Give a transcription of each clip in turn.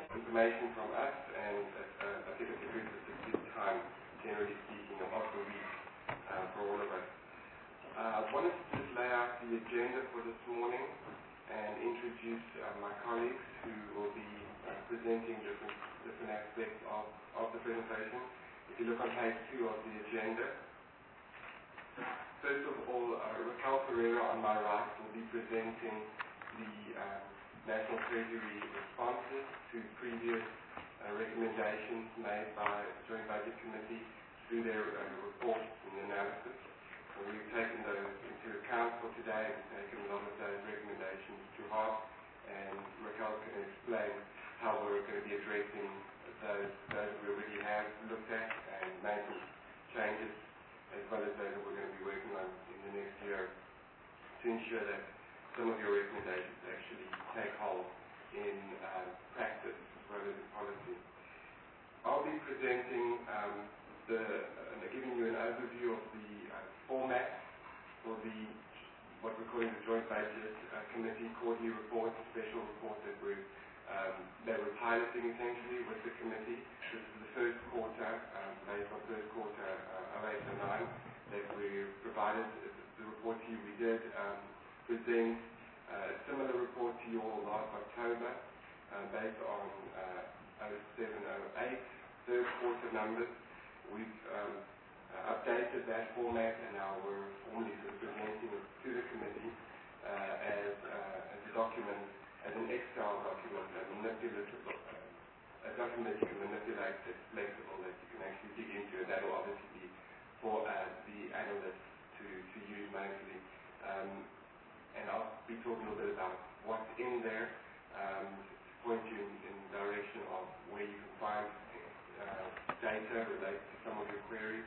information from us, and I think it's a good specific time, generally speaking, of the week for all of us. I wanted to just lay out the agenda for this morning and introduce my colleagues who will be presenting different aspects of the presentation. If you look on page 2 of the agenda, first of all, Raquel Pereira on my right will be presenting the National Treasury responses to previous recommendations made by the Joint Budget Committee through their reports and analysis. So we've taken those into account for today. We've taken a lot of those recommendations to heart, and Raquel can explain how we're going to be addressing those we already have looked at and making changes, as well as those that we're going to be working on in the next year to ensure that some of your recommendations actually take hold in practice as well as in policy. I'll be presenting giving you an overview of the format for what we're calling the Joint Budget Committee quarterly report, special report that we're piloting essentially with the committee. This is the first quarter, based on first quarter 0809, that we provided the report to you. We did present a similar report to you all last October, based on 0708 third quarter numbers. We've updated that format, and now we're formally presenting it to the committee as a document, as an Excel document, a document that you can manipulate, that's flexible, that you can actually dig into, and that will obviously be for the analysts to use mostly. And I'll be talking a little bit about what's in there, to point you in the direction of where you can find data related to some of your queries.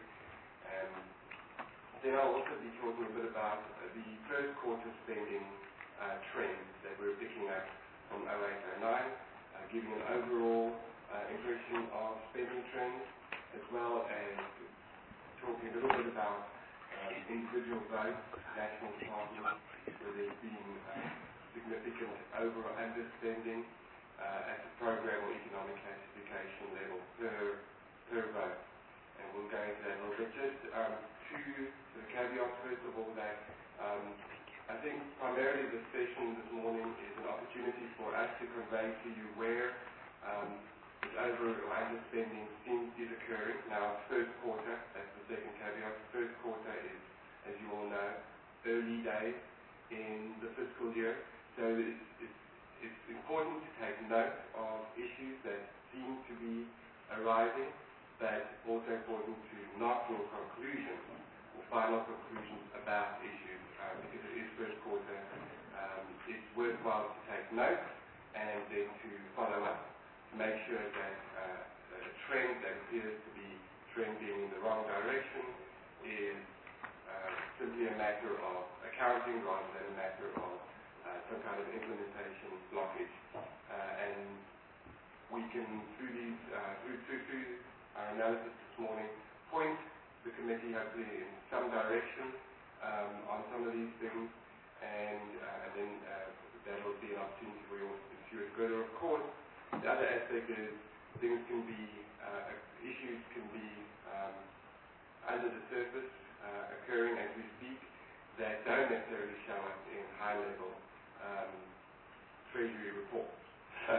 Then I'll also be talking a bit about the first quarter spending trends that we're picking up from 0809, giving an overall impression of spending trends, as well as talking a little bit about individual votes, national departments, where there's been significant over or underspending at the program or economic classification level per vote. And we'll go into that a little bit. Just two sort of caveats. First of all, that I think primarily the session this morning is an opportunity for us to convey to you where this over or underspending is occurring. Now, first quarter, that's the second caveat. First quarter is, as you all know, early days in the fiscal year. So it's important to take note of issues that seem to be arising, but also important to not draw conclusions or final conclusions about issues, because it is first quarter. It's worthwhile to take note and then to follow up, to make sure that a trend that appears to be trending in the wrong direction is simply a matter of accounting rather than a matter of some kind of implementation blockage. And we can, through our analysis this morning, point the committee hopefully in some direction on some of these things, and then that will be an opportunity for you all to pursue it further. Of course, the other aspect is things can be, issues can be under the surface, occurring as we speak, that don't necessarily show up in high-level Treasury reports. So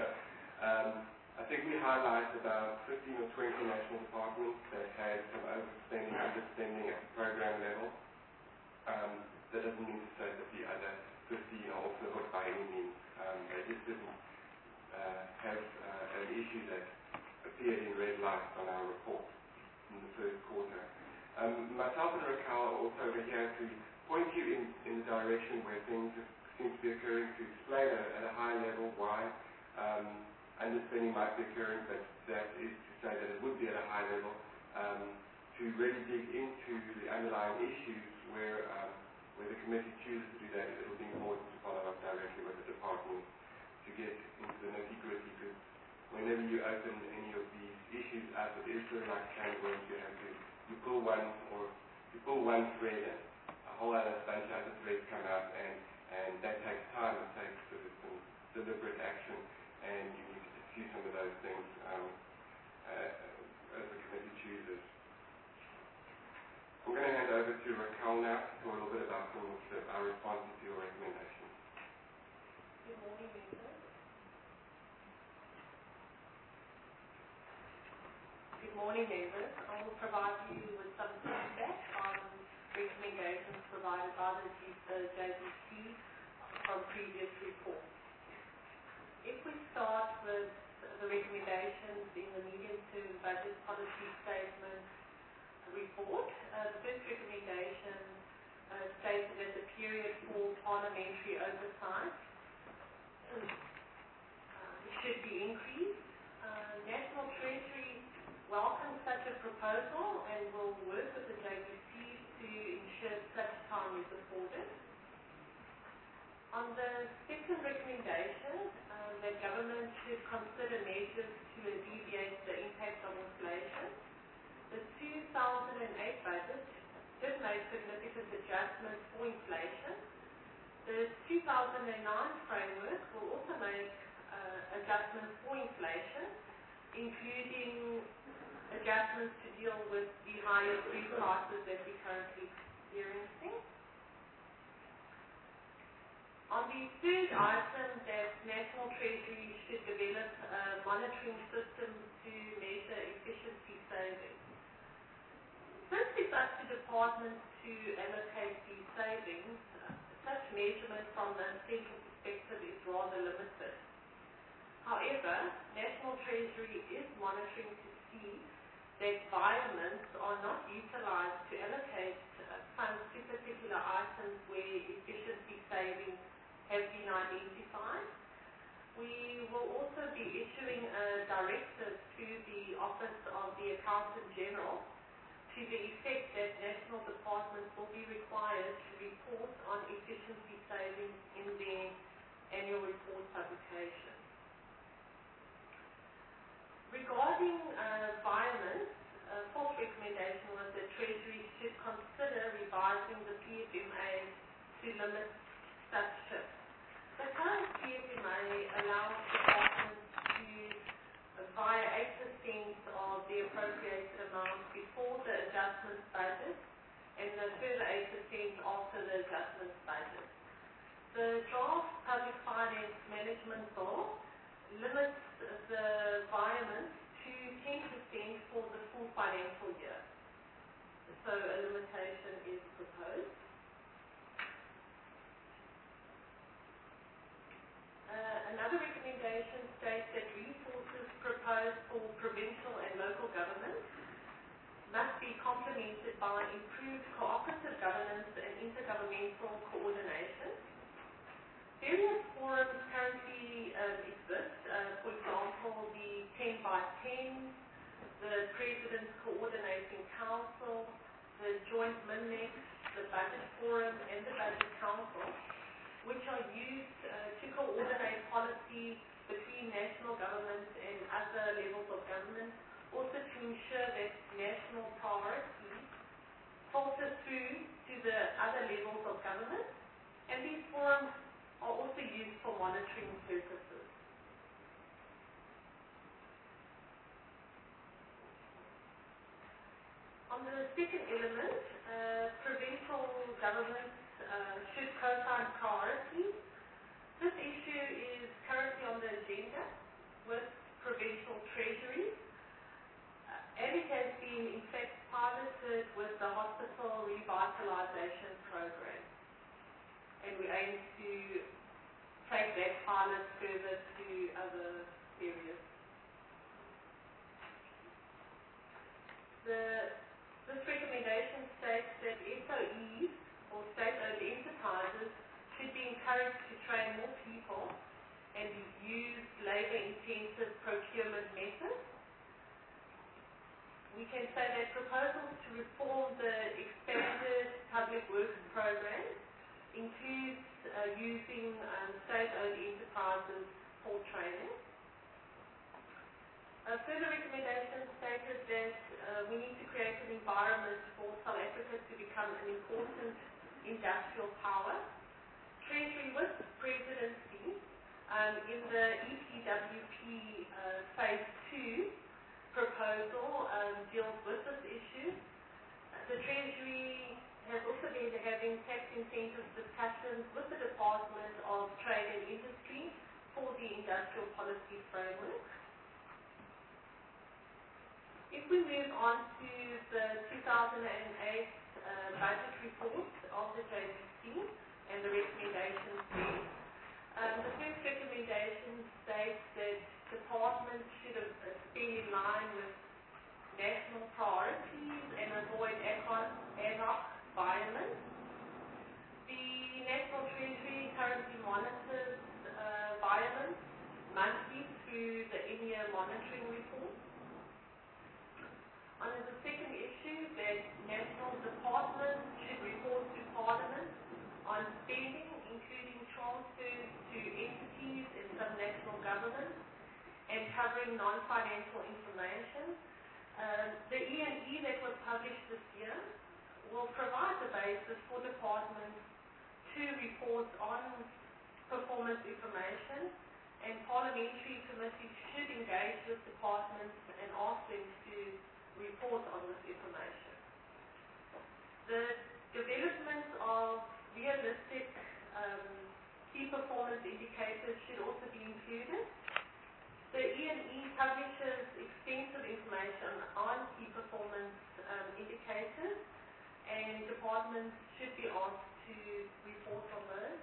I think we highlight about 15 or 20 national departments that had some overspending, underspending at the program level. That doesn't mean to say that the other 15 are off the hook by any means. They just didn't have an issue that appeared in red lights on our report in the first quarter. Myself and Raquel are also over here to point you in the direction where things seem to be occurring, to explain at a high level why underspending might be occurring, but that is to say that it would be at a high level, to really dig into the underlying issues where the committee chooses to do that. It will be important to follow up directly with the department to get into the nitty-gritty, because whenever you open any of these issues up, it is sort of like a can of worms. You pull one thread and a whole other bunch of other threads come out, and that takes time. It takes sort of some deliberate action, and you need to pursue some of those those things as the committee chooses. I'm going to hand over to Raquel now to talk a little bit about our responses to your recommendations. Good morning, members. Good morning, members. I will provide you with some feedback on recommendations provided by the JBC from previous reports. If we start with the recommendations in the medium-term budget policy statement report, the first recommendation states that the period for parliamentary oversight should be increased. National Treasury welcomes such a proposal and will work with the JBC to ensure such time is afforded. On the second recommendation, that government should consider measures to alleviate the impact of inflation, the 2008 budget did make significant adjustments for inflation. The 2009 framework will also make adjustments for inflation, including adjustments to deal with the higher food prices that we're currently experiencing. On the third item, that National Treasury should develop a monitoring system to measure efficiency savings. Since it's up to departments to allocate these savings, such measurement from the central perspective is rather limited. However, National Treasury is monitoring to see that environments are not utilized to allocate funds to particular items where efficiency savings have been identified. We will also be issuing a directive to the Office of the Accountant General to the effect that national departments will be required to report on efficiency savings in their annual report publication. Regarding violence, fourth recommendation was that Treasury should consider revising the PFMA to limit such shifts. The current PFMA allows departments to via 8% of the appropriated amount before the adjustment budget and a further 8% after the adjustment budget. The draft Public Finance Management Bill limits the environment to 10% for the full financial year. So a limitation is proposed. Another recommendation states that resources proposed for provincial and local governments must be complemented by improved cooperative governance and intergovernmental coordination. Various forums currently exist, for example, the 10 by 10, the President's Coordinating Council, the Joint MINNEX, the Budget Forum, and the Budget Council, which are used to coordinate policy between national government and other levels of government, also to ensure that national priorities filter through to the other levels of government, and these forums are also used for monitoring purposes. On the second element, provincial governments should co-sign priorities. This issue is currently on the agenda with provincial treasuries, and it has been in fact piloted with the hospital revitalization program, and we aim to take that pilot further to other areas. This recommendation states that SOEs or state-owned enterprises should be encouraged to train more people and use labor-intensive procurement methods. We can say that proposals to reform the expanded public works program includes using state-owned enterprises for training. Further recommendations stated that we need to create an environment for South Africa to become an important industrial power. Treasury with presidency In the EPWP Phase 2 proposal deals with this issue. The Treasury has also been having tax incentive discussions with the Department of Trade and Industry for the industrial policy framework. If we move on to the 2008 budget report of the JBC and the recommendations there, the first recommendation states that departments should spend in line with national priorities and avoid ad hoc violence. The National Treasury currently monitors violence monthly through the EMEA monitoring report. Under the second issue, that national departments should report to Parliament on spending, including transfers to entities in some national governments and covering non-financial information. The E&E that was published this year will provide the basis for departments to report on performance information, and parliamentary committees should engage with departments and ask them to report on this information. The development of realistic key performance indicators should also be included. The E&E publishes extensive information on key performance indicators, and departments should be asked to report on those.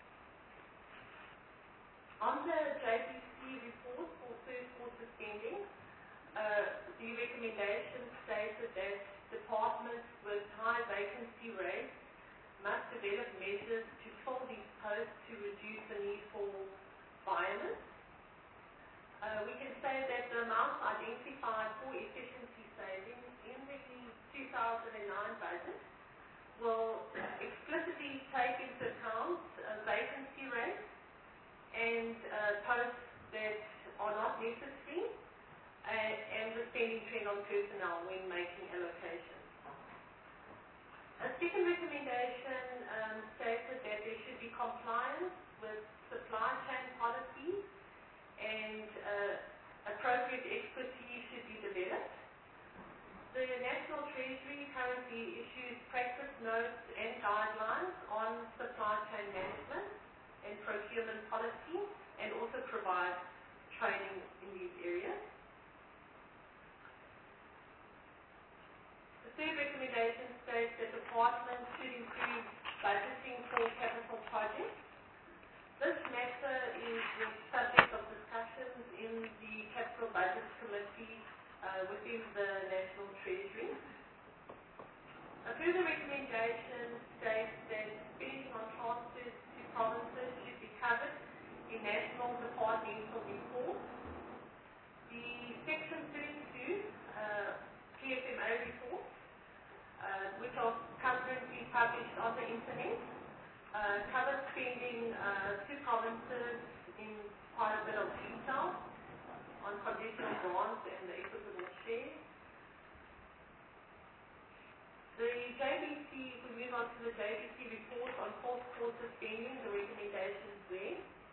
On the JBC report for first quarter spending, the recommendation stated that departments with high vacancy rates must develop measures to fill these posts to reduce the need for violence. We can say that the amounts identified for efficiency savings in the 2009 budget will explicitly take into account vacancy rates and posts that are not necessary and the spending trend on personnel when making allocations. A second recommendation stated that there should be compliance with supply chain policies and appropriate expertise should be developed. The National Treasury currently issues practice notes and guidelines on supply chain management and procurement policy, and also provides training in these areas. The third recommendation states that departments should improve budgeting for capital projects. This matter is the subject of discussions in the Capital Budget Committee within the National Treasury. A further recommendation states that spending on transfers to provinces should be covered in national departmental reports. The Section 32 PFMA reports, which are currently published on the internet, cover spending to provinces in quite a bit of detail on conditional grants and the equitable share. The JBC, if we move on to the JBC report on fourth quarter spending, the recommendations there.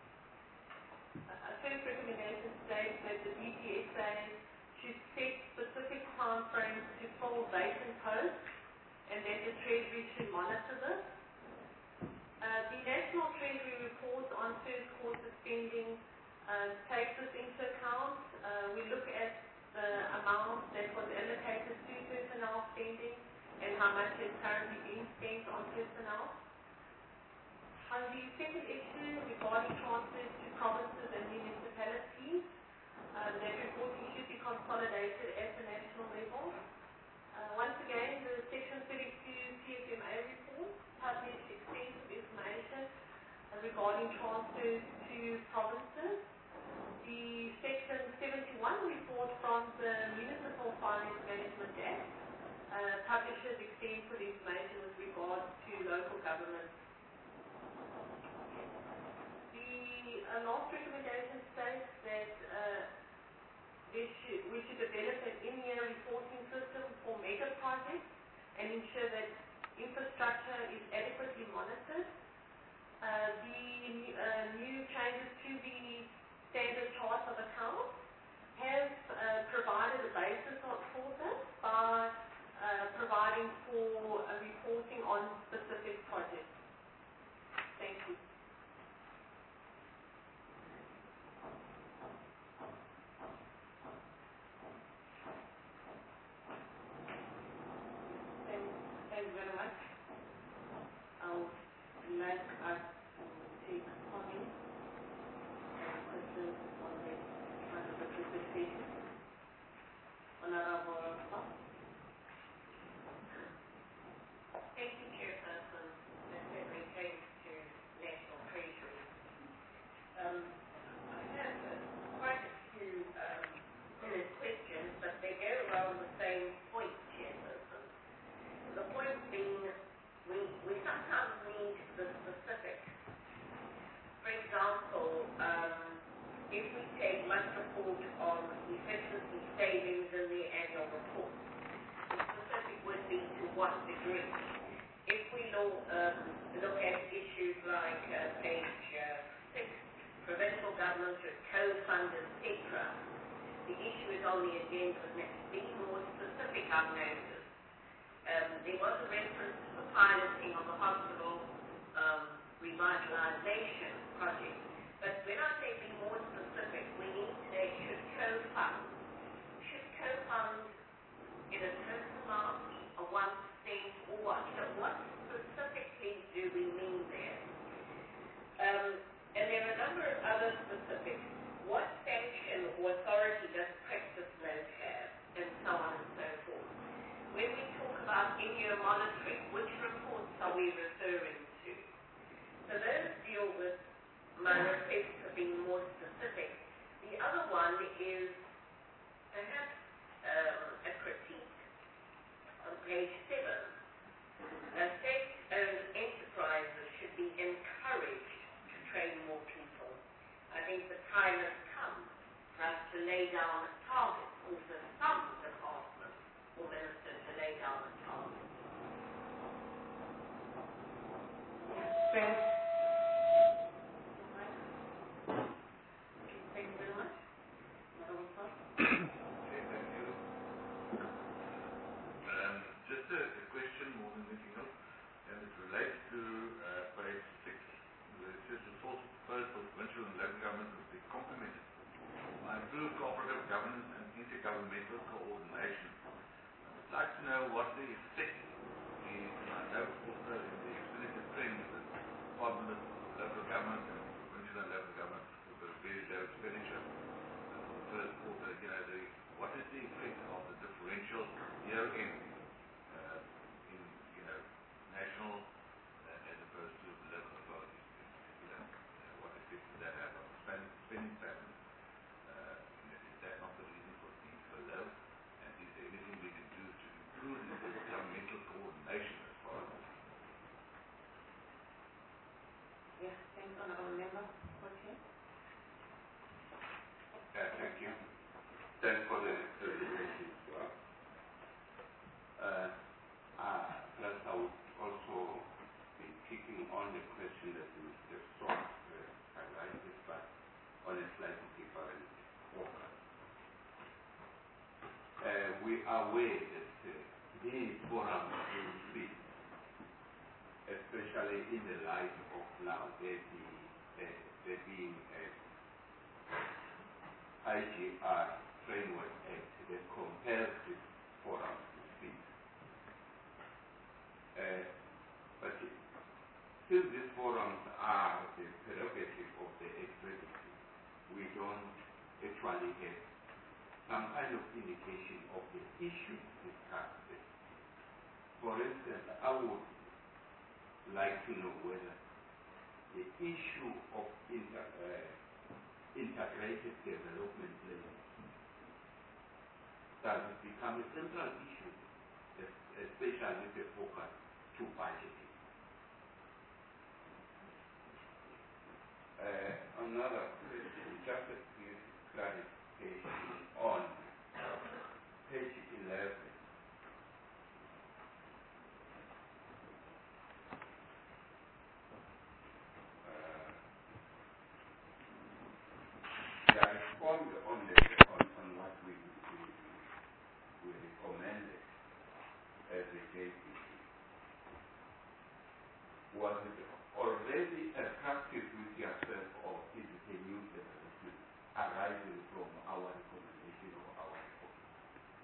A first recommendation states that the DPSA should set specific time frames to fill vacant posts and that the Treasury should monitor this. The National Treasury report on first quarter spending takes this into account. We look at the amount that was allocated to personnel spending and how much is currently being spent on personnel. On the second issue regarding transfers to provinces and municipalities, that reporting should be consolidated at the national level. Once again, the Section 32 PFMA report published extensive information regarding transfers to provinces. The Section 71 report from the Municipal Finance Management Act publishes extensive information with regard to local governments. The last recommendation states that we should develop an in-year reporting system for mega projects and ensure that infrastructure is adequately monitored. The new changes to the standard chart of accounts has provided a basis for this by providing for reporting on specific projects. Thank you. Thank you very much. I'll like us to take comments and questions on the presentation. Honorable Ross. Thank you, Chairperson. This certainly takes to National Treasury. I have quite a few questions, but they go around the same point, Chairperson. The point being, we sometimes need the specifics. For example, if we take much report on efficiency savings in the annual report, the specific would be to what degree. If we look at issues like page 6, provincial government should co-fund, etc., the issue is on the agenda of next. Be more specific, I've noticed. There was a reference to the piloting of the hospital revitalization project, but when I say be more specific, we need to say should co-fund. Should co-fund in a certain amount of 1% or what? What specifically do we mean there? And there are a number of other specifics. What sanction or authority does Practice Note have? And so on and so forth. When we talk about in-year monitoring, which reports are we referring to? So those deal with my request for being more specific. The other one is perhaps a critique on page 7. State-owned enterprises should be encouraged to train more people. I think the time has come for us to lay down a target, or for some departments or ministers to lay down a target. Thank you very much. Madam Clerk. Thank you. Just a question more than anything else, and it relates to page 6, where it says the source proposed for provincial and local government will be complemented by improved cooperative governance and intergovernmental coordination. I would like to know what the effect is, and I know also in the expenditure trends that Department of Local Government and provincial and local government will be very low expenditure for the first quarter. What is the effect of the differential year-end in national as opposed to local authorities? What effect does that have on spending patterns? Is that not the reason for being so low? And is there anything we can do to improve the governmental coordination as far as this? Yes, thanks, Honorable Member. Okay. Thank you. Thanks for the presentation as well. Plus, I would also be kicking on the question that Mr. Strong highlighted, but on a slightly different focus. We are aware that these forums will be, especially in the light of now there being a IGR Framework Act that compels this forum to speak. But still these forums are the prerogative of the executive. We don't actually have some kind of indication of the issues discussed. For instance, I would like to know whether the issue of integrated development planning does it become a central issue, especially with the focus to budgeting. Another question, just a quick clarification on page 11.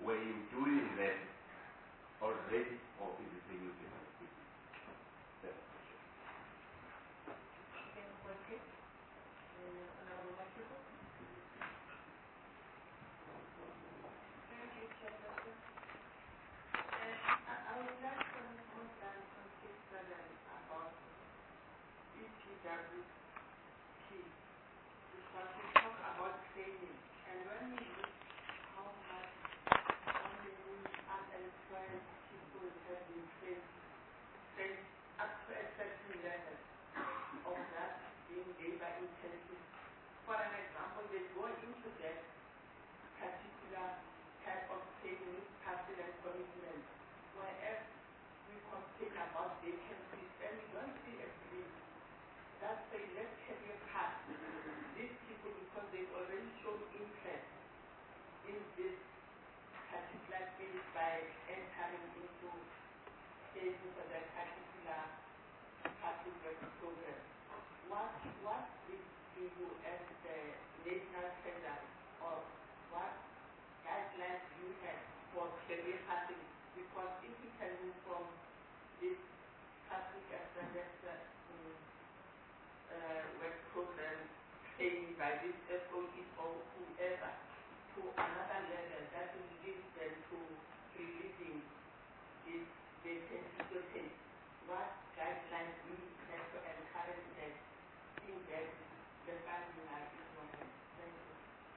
were you doing that already, or is it a new thing? That's the question. Second question. Honorable Makibu. Thank you, Chairperson. I would like to understand some things about EPWP, because we talk about training, and when we look how many unemployed people have been trained up to a certain level of that being labor intensive. For an example, they go into that particular type of training, passion and commitment, whereas we complain about vacancies, and we don't see a place that say, let's career path these people, because they've already shown interest in this particular thing by entering into saving for that particular public work program. What is do you as the national standard, or what guidelines do you have for career pathing? Because if you can move from this public standard work program training by this SOE or whoever to another level, that will lead them to releasing this vacancy. What guidelines do you have to encourage them in that the family are ignorant? Thank you.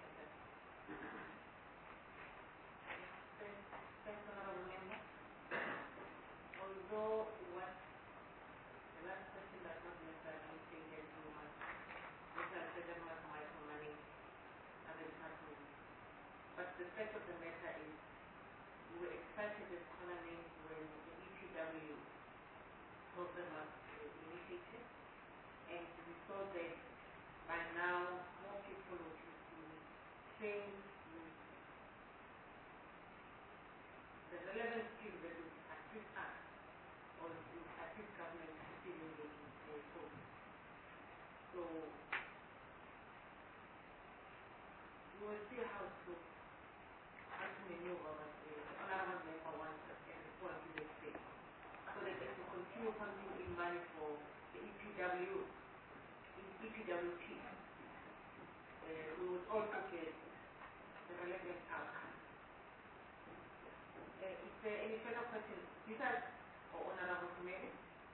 Thanks, Honorable Member. Although what the last question does not necessarily state that you must micromanage other departments. But the fact of the matter is, we were excited as Colony when the EPW program was initiated, and we saw that by now more people would be trained in the relevant skills that would assist us or would assist government to see in the program. So we will see how to maneuver what the honorable member wants us to respond to this thing, so that they can continue pumping in money for the EPWP. We would also get the relevant outcome. Is there any further questions? These are Honorable Kumeli.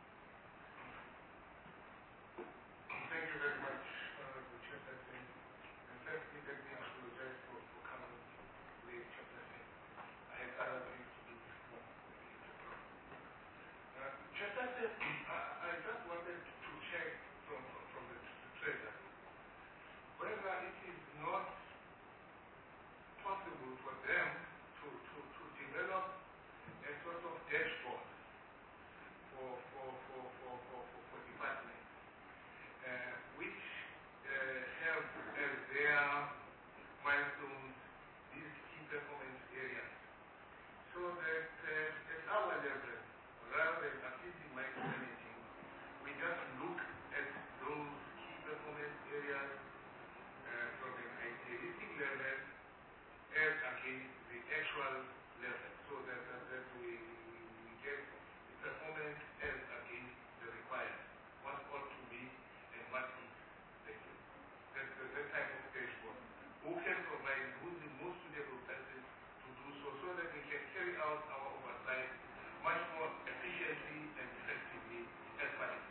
Thank you very much, Honorable Chairperson. And firstly, let me apologize for coming late, Chairperson. I had other things to do before the program. Chairperson, I just wanted to check from the Treasury whether it is not possible for them to develop a sort of dashboard for departments, which have as their milestones these key performance areas, so that at our level, rather than assisting micromanaging, we just look at those key performance areas from an idealistic level as against the actual level, so that we get the performance as against the requirement, what ought to be and what is. Thank you. That's the type of dashboard. Who can provide, who's the most suitable person to do so that we can carry out our oversight much more efficiently and effectively as possible.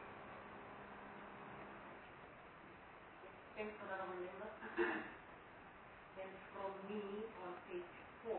Thanks, Honorable Member. And from me on page 4,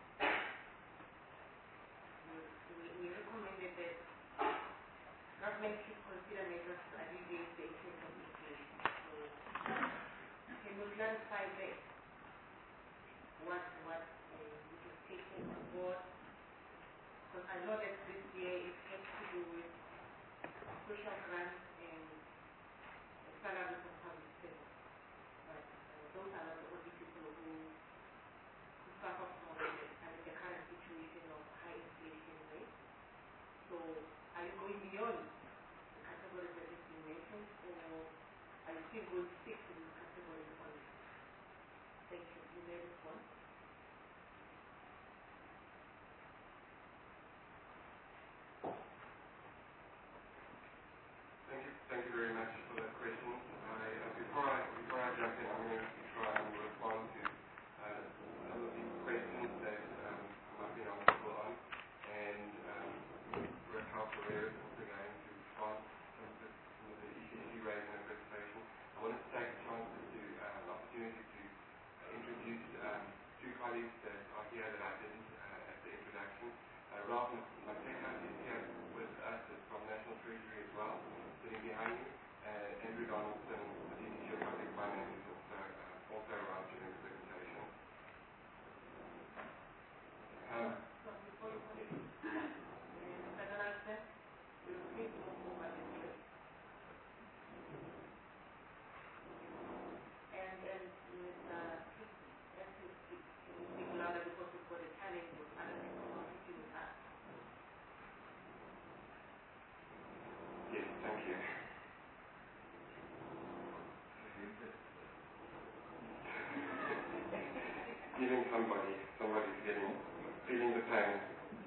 we recommended that government should consider measures to alleviate the effects of inflation. So, can you clarify that? What we have taken on board? Because I know that this year it has to do with social grants and salaries of public servants. But those are not the only people who suffer from the current situation of high inflation rate. So are you going beyond the categories that have been mentioned, or are you still going to stick to these categories only? Thank you. You may respond. colleagues that are here that I didn't at the introduction. Ralph Mateka is here with us from National Treasury as well, sitting behind you. Andrew Donaldson, the DDG of Public Finance, is also around during the presentation. Yes, thank you. Giving somebody's feeling the pain.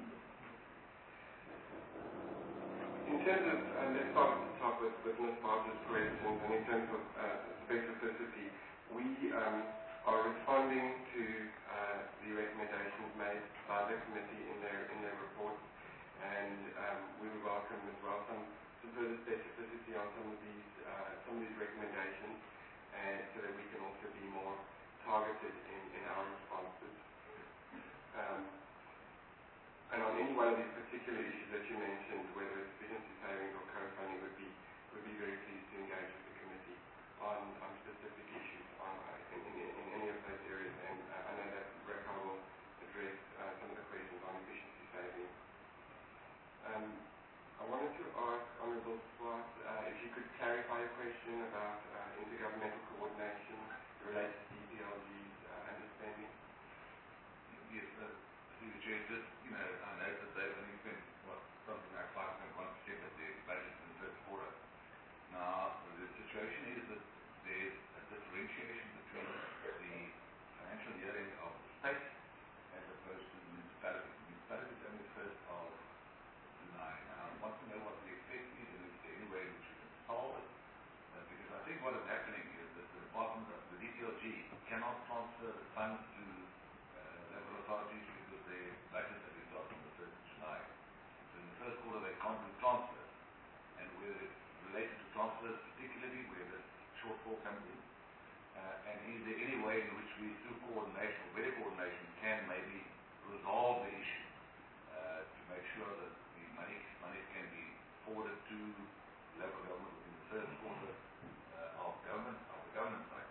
In terms of, let's start at the top with Ms. Barbara's questions, and in terms of specificity, we are responding to the recommendations made by the committee in their report, and we would welcome as well some further specificity on some of these recommendations, and so that we can also be more targeted in our responses. And on any one of these particular issues that you mentioned, whether it's efficiency savings or co-funding, would be very pleased to engage with the committee on specific issues in any of those areas. And I know that Rekha will address some of the questions on efficiency savings. I wanted to ask Honourable Swart if you could clarify a question about intergovernmental coordination related to DPLG's understanding. Yes, through the Chair, just, I know that they've only spent, something like 5.1% of their budget in the first quarter. Now, the situation is that there's a differentiation between the financial year end of the state as opposed to the municipality. The municipality is only the 1st of July. Now, I want to know what the effect is and if there's any way in which we can solve it. Because I think what is happening is that the department of the DPLG cannot transfer the funds to local authorities because their budget has been got on the 1st of July. So in the first quarter they can't do transfers. And whether it's related to transfers, particularly where the shortfall comes in, and is there any way in which we, through coordination, or better coordination, can maybe resolve the issue to make sure that the money can be forwarded to local government within the first quarter of the government cycle.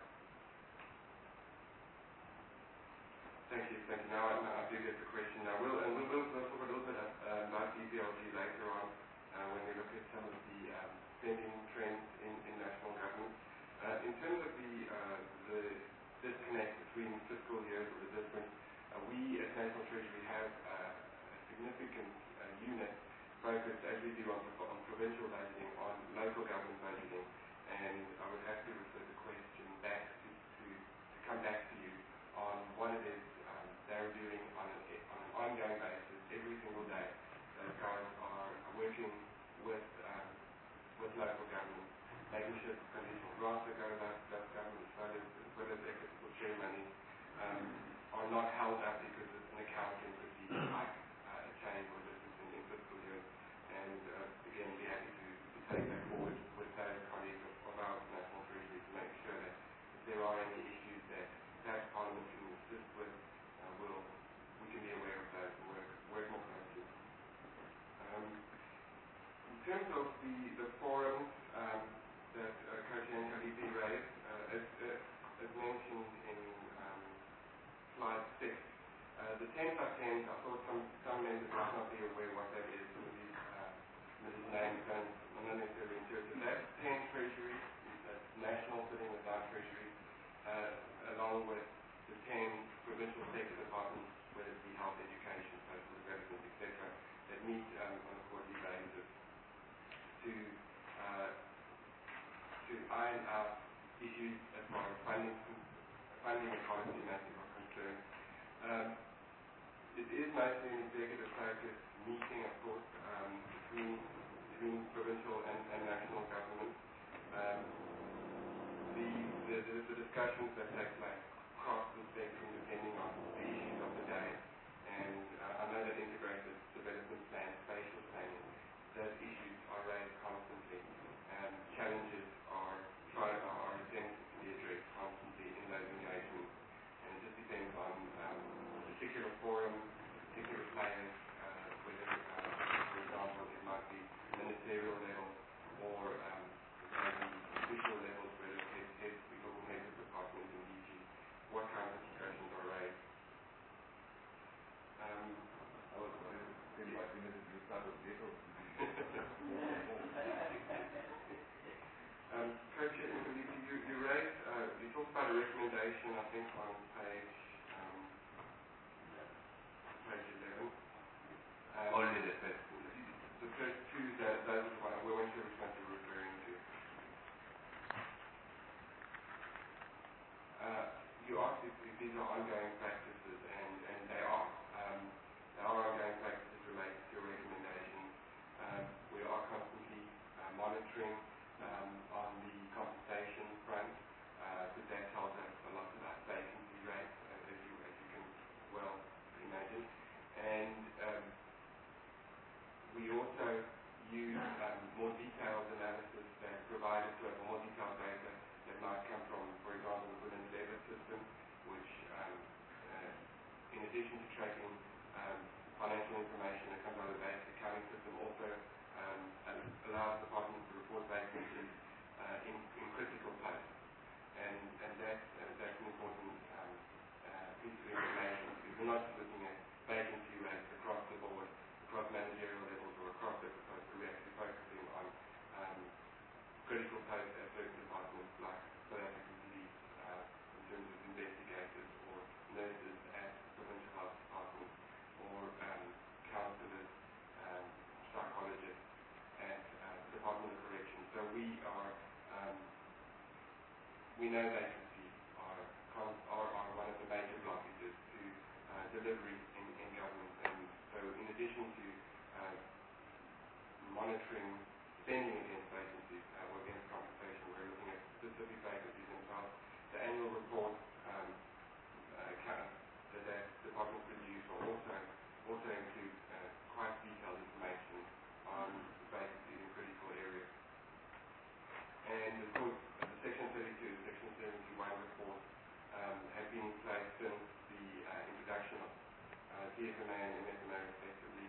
Thank you. Now I do get the question. Now we'll talk a little bit about DPLG later on when we look at some of the spending trends in national government. In terms of the disconnect between fiscal years or the difference, we at National Treasury have a significant unit focused, as we do on provincial budgeting, on local government budgeting, and I would have to refer the question back to come back to you on what it is they're doing on an ongoing basis every single day. Those guys are working with local government, making sure the conditional grants that go to local government as well as equitable share money are not held up because of an accounting procedure like a change or difference in fiscal years. And again, we're happy to take that forward with those colleagues of our National Treasury to make sure that if there are any issues that perhaps Parliament can assist with, we can be aware of those and work more closely. In terms of the forums that Coach and Khalifi raised, as mentioned in slide 6, the 10+10, I thought some members might not be aware what that is. Some of these Mrs. names are not necessarily intuitive. That's 10 treasuries, that's national sitting with our treasuries, along with the 10 provincial sector departments, whether it be health, education, social development, etc., that meet on a quarterly basis to iron out issues as far as funding and policy matters are concerned. It is mostly an executive focused meeting, of course, between provincial and national government. The discussions that take place across the spectrum depending on the issues of the day, and I know that integrated development plan, spatial planning, those issues are raised constantly, and challenges are attempted to be addressed constantly in those engagements, and it just depends on the particular forum, particular players, whether, for example, it might be ministerial level or maybe official levels, whether we're talking heads of departments in DG, what kinds of discussions are raised. I was saying, I think that you start with vehicles. Co-Chair, you raised, you talked about a recommendation, I think, on page 11. Only the first bullet. The first two, those are the ones, we weren't sure which ones you're referring to. You asked if these are ongoing practices, and they are. They are ongoing practices related to your recommendations. We are constantly monitoring on the compensation front, because that tells us a lot about vacancy rates, as you can well imagine. And we also use more detailed analysis that provides us with more detailed data that might come from, for example, the Women's Labour System, which, in addition to tracking financial information that comes out of the basic accounting system, also allows departments to report vacancies in critical places. And that's an important piece of information, because we're not just looking at vacancy rates across the board, across managerial levels or across the posts, we're actually focusing on critical posts at certain departments like South African Police, in terms of investigators or nurses at provincial health departments, or counsellors, psychologists at the Department of Corrections. So we know vacancies are one of the major blockages to delivery in government. And so in addition to monitoring spending against vacancies or against compensation, we're looking at specific vacancies themselves. The annual report that departments produce also include quite detailed information on vacancies in critical areas. And of course, the Section 32 and Section 71 reports have been in place since the introduction of CFMA and MFMA respectively.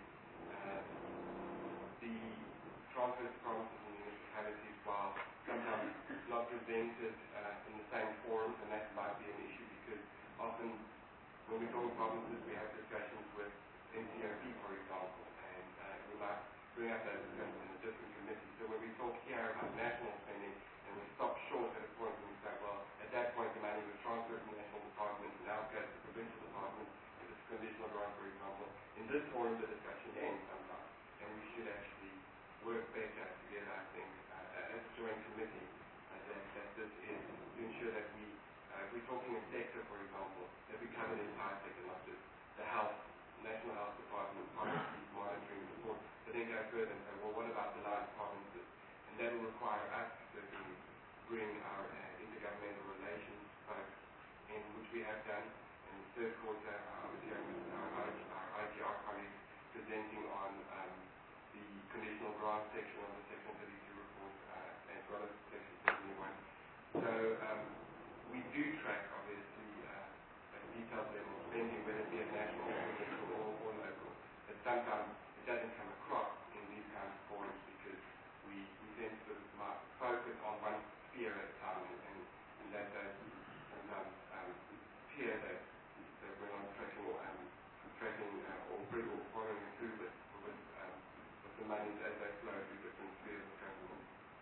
The transfer to provinces and municipalities, while sometimes not presented in the same forums, and that might be an issue because often when we talk provinces, we have discussions with NCOP, for example, and we might bring up those discussions in a different committee. So when we talk here about national spending, and we stop short at a point and we say, well, at that point the money was transferred from the national department and now goes to the provincial department, if it's conditional grant, for example. In this forum, the discussion ends sometimes, and we should actually work better together, I think, as a joint committee, that this is to ensure that if we're talking a sector, for example, that we cover the entire sector, not just the health, National Health Department, policy, monitoring, support, but then go further and say, well, what about the large provinces? And that will require us to bring our intergovernmental relations folks in, which we have done. In the third quarter, obviously, our IGR colleagues presenting on the conditional grant section of the Section 32 report, as well as Section 71. So we do track, obviously, at a detailed level spending, whether it be at national, provincial, or local. But sometimes it doesn't come across in these kinds of forums because we tend to sort of focus on one sphere at a time, and that does sometimes appear that we're not tracking or following through with the monies as they flow through different spheres of government.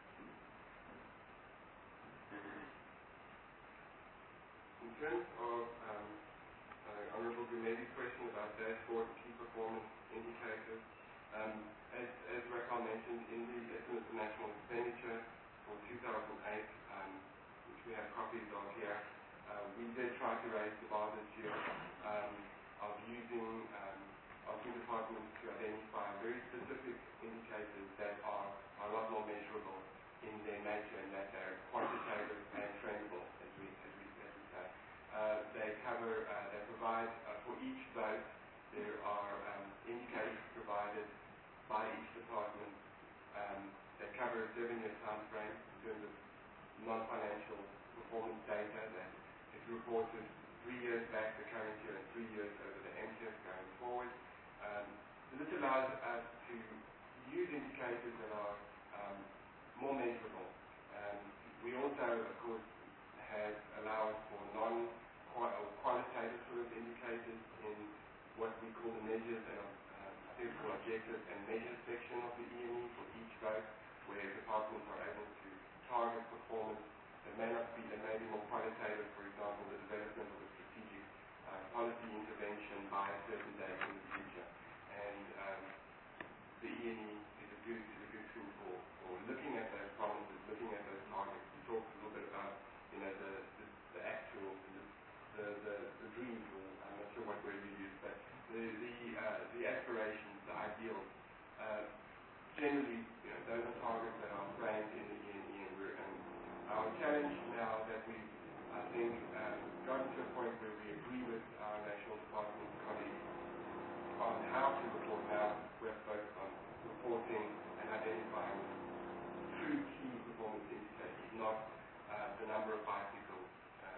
In terms of Honourable Gumedi's question about dashboard key performance indicators, as Raquel mentioned, in the estimate of national expenditure for 2008, which we have copies of here, we did try to raise the bar this year of using departments to identify very specific indicators that are a lot more measurable in their nature, and that they're quantitative and trendable, as we say. They provide for each vote, there are indicators provided by each department that cover a 7-year time frame in terms of non-financial performance data that is reported 3 years back, the current year, and 3 years over the MK So this allows us to use indicators that are more measurable. We also, of course, have allowed for non-qualitative sort of indicators in what we call the measures and I think it's called objectives and measures section of the EME for each vote, where departments are able to target performance that may be more qualitative, for example, the development of a strategic policy intervention by a certain date in the future. And the EME is a good tool for looking at those promises, looking at those targets. We talked a little bit about, the actual, the dreams, or I'm not sure what word we use, but the aspirations, the ideals. Generally, those are targets that are framed in the EME, and our challenge now that we, I think, gotten to a point where we agree with our national department colleagues on how to report now. We're focused on reporting and identifying true key performance indicators, not the number of bicycles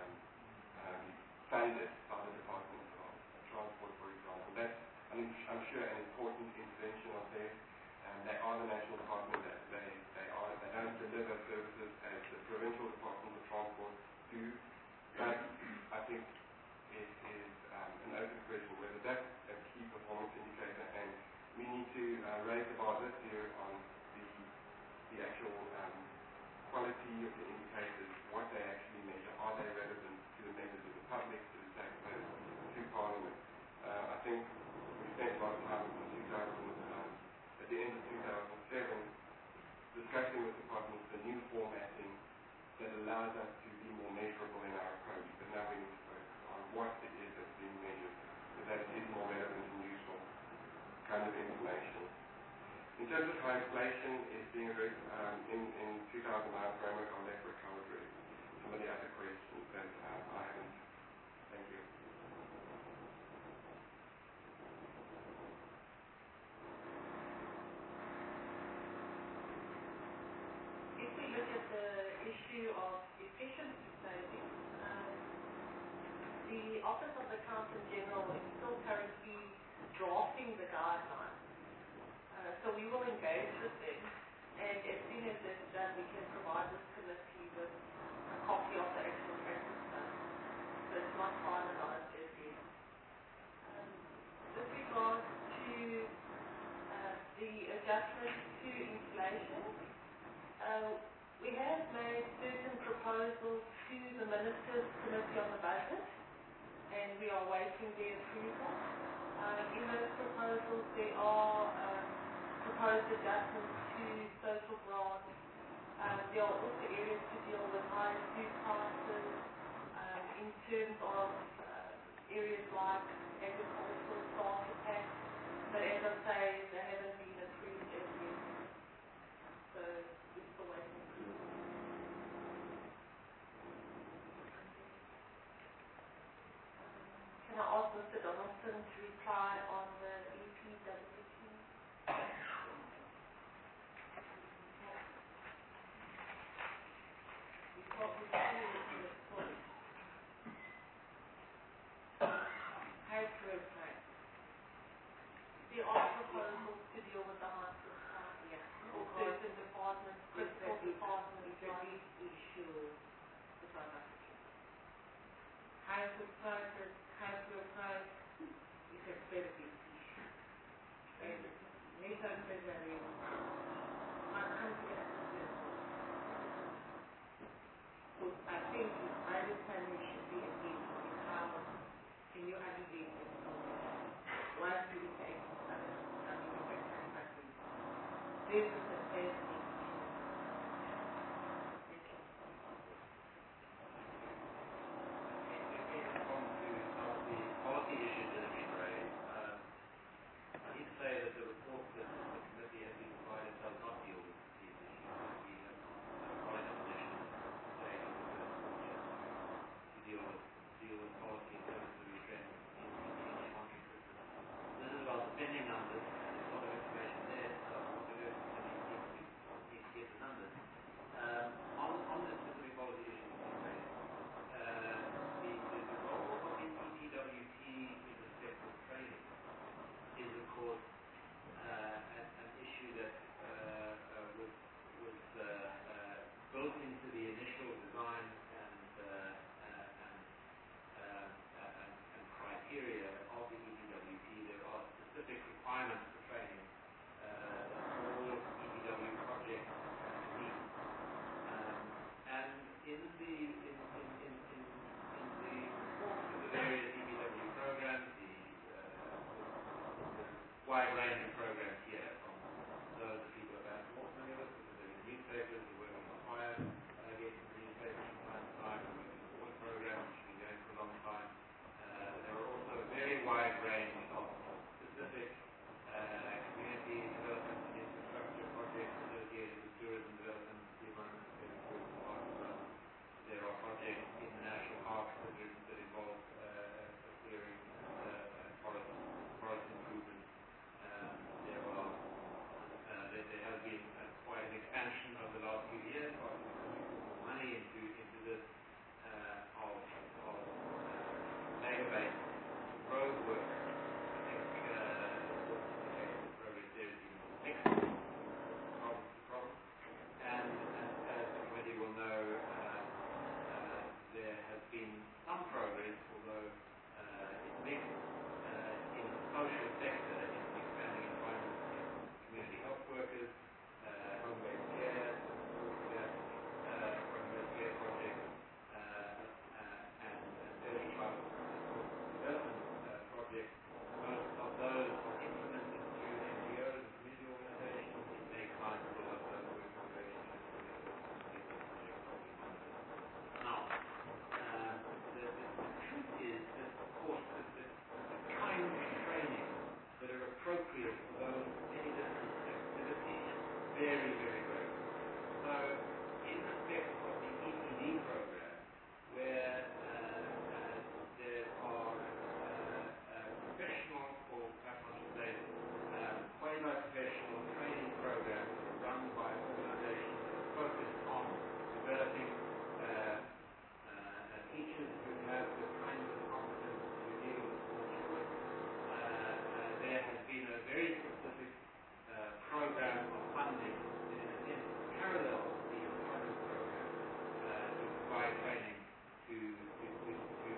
funded by the Department of Transport, for example. That's, I'm sure, an important intervention of theirs. They are the national department. They don't deliver services as the provincial department of transport do. But I think it is an open question whether that's a key performance indicator, and we need to raise the bar this year on the actual quality of the indicators, what they actually measure, are they relevant to the members of the public, to the taxpayers, to Parliament. I think we spent a lot of time at the end of 2007 discussing with departments the new formatting that allows us to be more measurable in our approach, but now we need to focus on what it is that's being measured, so that it is more relevant and useful kind of information. In terms of how inflation is being addressed in 2009 framework, I'll let Rick Howard address some of the other questions that I haven't. Thank you. If we look at the issue of efficiency savings, the Office of the Accountant General is still currently drafting the guidelines. So we will engage with them, and as soon as it's done, we can provide this committee with a copy of the actual practice plan. So it's not finalized as yet. With regard to the adjustments to inflation, we have made certain proposals to the Ministers' Committee on the Budget, and we are waiting their approval. In those proposals, there are proposed adjustments to social grants. There are also areas to deal with higher food prices in terms of areas like agricultural starter tax, but as I say, they haven't been approved as yet. So we're still waiting. Can I ask Mr. Donaldson to reply on the EPWP? There are proposals to deal with the high school price for certain departments, critical departments, like issue the South African. High school prices, high school price is a very big issue. And Nathan said that my country has to be so I think by this time we should be engaged in how can you alleviate this problem? Why do we take this is the best thing. In response to some of the policy issues that have been raised, I need to say that the report that the committee has been provided does not deal with these issues. We have not followed a position today on the first quarter to deal with policy in terms of the trend in English country system. This is about the spending numbers. There's a lot of information there, so I'm not going to need to get the numbers. On the specific policy issues being raised, the role of the EPWP in respect of trading is, of course, requirements for training that all EBW projects meet. And in the course of the various EBW programs, the wide range of programs here, from those that people are about more familiar with, because they're in newspapers, they're working on fire, getting the newspapers from time to time, and working on the water program, which has been going for a long time. There are also a very wide range of specific community development and infrastructure projects associated with tourism development, the environment, tourism, parks. There are projects in the national parks that involve clearing forest improvement. There has been quite an expansion over the last few years, partly because we put more money into this of labor-based road work. I think the progress there has been mixed from problem. And as the committee will know, there has been some progress, although it's mixed in the social sector, in the expanding employment in community health workers, home-based care, home-based care projects, and early childhood development projects. Most of those are implemented through NGOs and community organizations. It takes time to build up those working relationships with the projects. Now, the truth is that, of course, the kind of training that are appropriate for those many different activities very, very great. So, in respect of the EPD program, where there are professional, or perhaps I should say, quasi-professional training programs that are run by organizations that are focused on developing teachers who have the kind of competence to deal with small children. There has been a very specific program of funding that is in parallel to the employment program to provide training to those who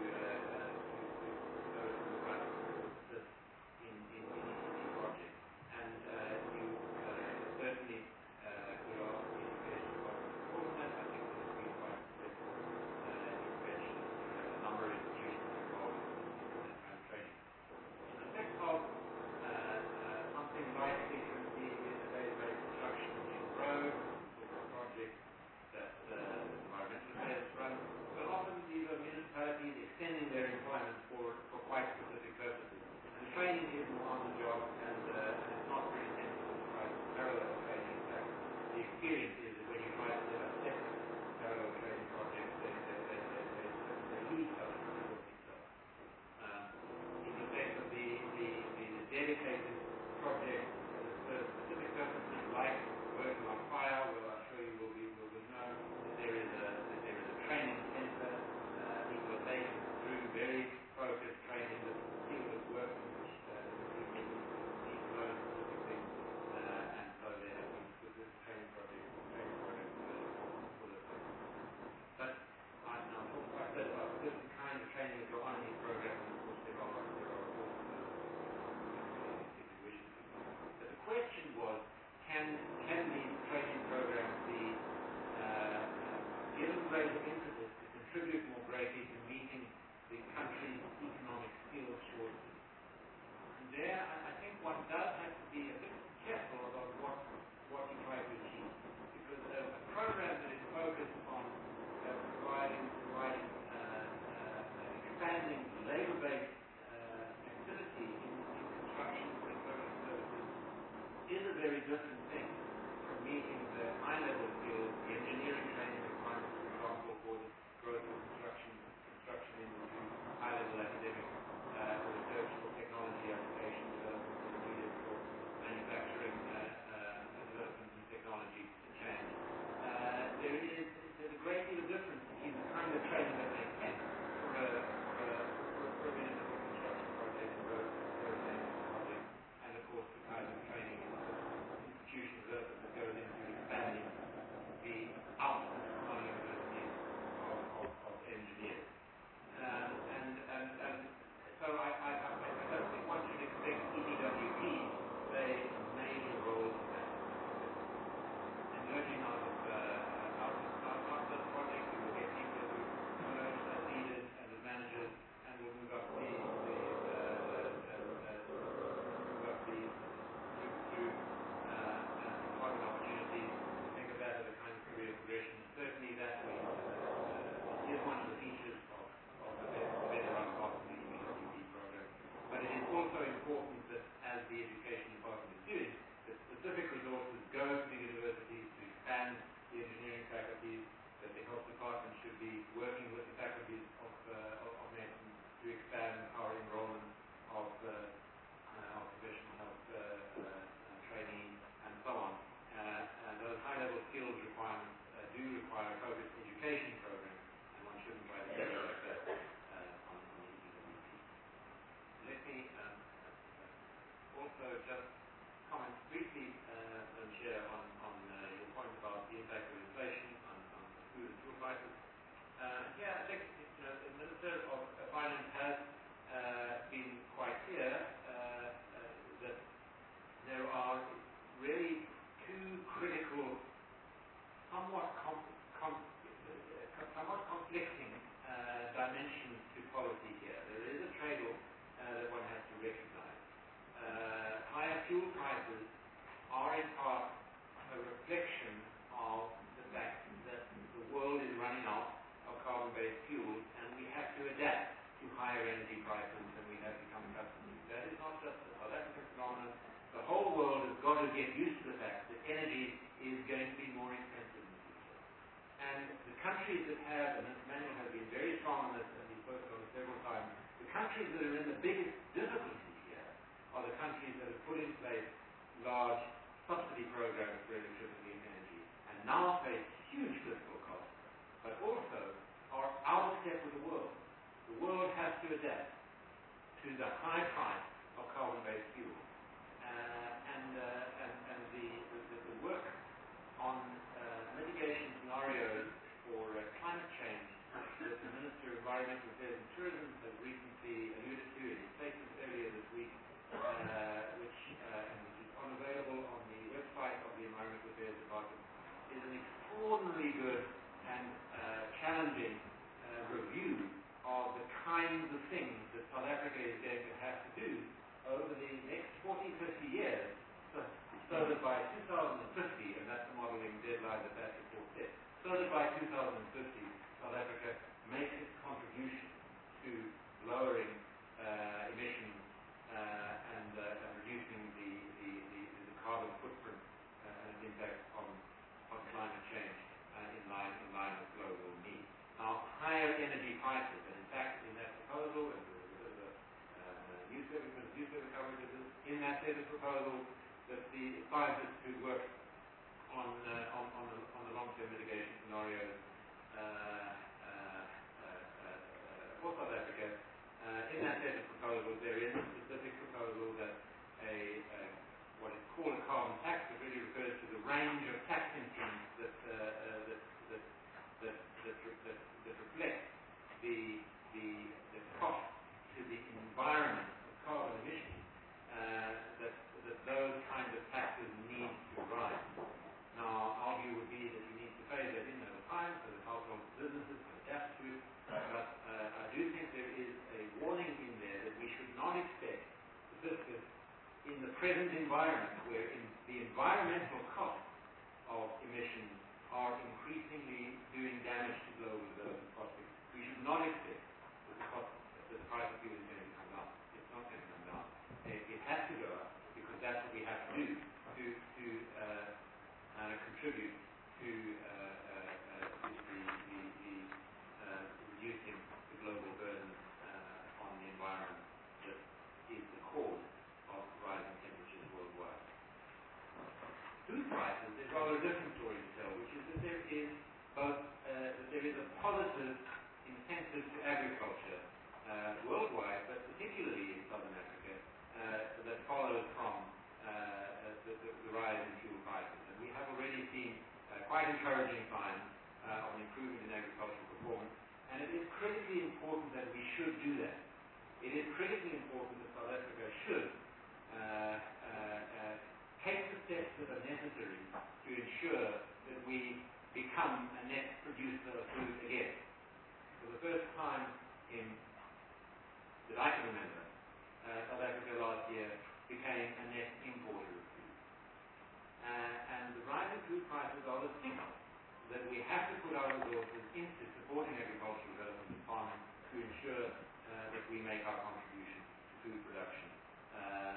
run this in the project. And you certainly could ask the education department for that. I think there's been quite successful intervention through a number of institutions involved in that kind of training. In respect of something like frequency in the day-to-day construction in roads, sort of projects that environmental affairs run, but often these are municipalities extending their employment for quite specific purposes. And the training is more on the job, and it's not very sensible to try to parallel training. In fact, the experience is that when you try to set up separate parallel training projects, they lose some of the work itself. In respect of the dedicated projects for specific purposes, like working on fire, well, I'm sure you will know that there is a training center. People are taken through very focused training that deal with work in which people need to learn specific things, and so there have been specific training programs for this purpose. But I'm talking quite a bit about different kinds of training that go on in these programs, and of course there are also if you wish to. But the question was, can these training programs be given greater emphasis to contribute more greatly to meeting the country's economic skills shortages? And there, I think one does have to be a bit careful about what you try to achieve, because a program that is focused on expanding labor-based activity in construction and social services is a very different thing from meeting the high-level skills, the engineering training requirements, for example, for the growth of construction industry, high-level academic research or technology application development that are needed for manufacturing development and technology change. There's a great deal of difference between the kind of training that makes sense for a municipal construction project, road maintenance project, and of course the kind of training institutional development that goes into expanding the output on universities of engineers. And important that, as the education department is doing, that specific resources go to the universities to expand the engineering faculties, that the health department should be working with the faculties of medicine to expand our enrollment of professional health trainees and so on. And those high-level skills requirements do require focused education programs, and one shouldn't try to do like that on the EWP. Let me also just comment briefly, Madam Chair, on your point about the impact of inflation on food and fuel prices. I think the Minister of Finance has been quite clear that there are really two critical, somewhat conflicting dimensions to policy here. There is a trade-off that one has to recognize. Higher fuel prices are in part a reflection of the fact that the world is running out of carbon-based fuels, and we have to adapt to higher energy prices than we have become accustomed to. That is not just a South African phenomenon. The whole world has got to get used to the fact that energy is going to be more expensive in the future. And the countries that have, and this manual has been very strong on this, and we've spoken on it several times, the countries that are in the biggest difficulty here are the countries that have put in place large subsidy programs for electricity and energy, and now face huge fiscal costs, but also are out of step with the world. The world has to adapt to the high price of carbon-based fuel. And the work on mitigation scenarios for climate change that the Minister of Environmental Affairs and Tourism has recently alluded to in his statement earlier this week, which is unavailable on the website of the Environmental Affairs Department, is an extraordinarily good and challenging review of the kinds of things that South Africa is going to have to do over the next 40, 50 years, so that by 2050, and that's the modeling deadline that report set, so that by 2050, South Africa makes its contribution to lowering emissions and reducing the carbon footprint and impact on climate change in line with global needs. Now, higher energy prices, and in fact, in that proposal, and there was a newspaper coverage of this, in that set of proposals, that the scientists who work on the long-term mitigation scenarios for South Africa, in that set of proposals, there is a specific proposal that what is called a carbon tax, that really refers to the range of tax instruments that reflect the cost to the environment of carbon emissions, that those kinds of taxes need to rise. Now, our view would be that you need to phase that in over time so that households and businesses can adapt to it. But I do think there is a warning in there that we should not expect the fiscus in the present environment, where the environmental costs of emissions are increasingly doing damage to global development prospects. We should not expect that the price of fuel is going to come down. It's not going to come down. It has to go up, because that's what we have to do to contribute to reducing the global burden on the environment that is the cause of rising temperatures worldwide. Food prices is rather a different story to tell, which is that there is a positive incentive to agriculture worldwide, but particularly in Southern Africa, that follows from the rise in fuel prices. And we have already seen quite encouraging signs of an improvement in agricultural performance, and it is critically important that we should do that. It is critically important that South Africa should take the steps that are necessary to ensure that we become a net producer of food again. For the first time that I can remember, South Africa last year became a net importer of food. And the rising food prices are the signal that we have to put our resources into supporting agricultural development and farming to ensure that we make our contribution to food production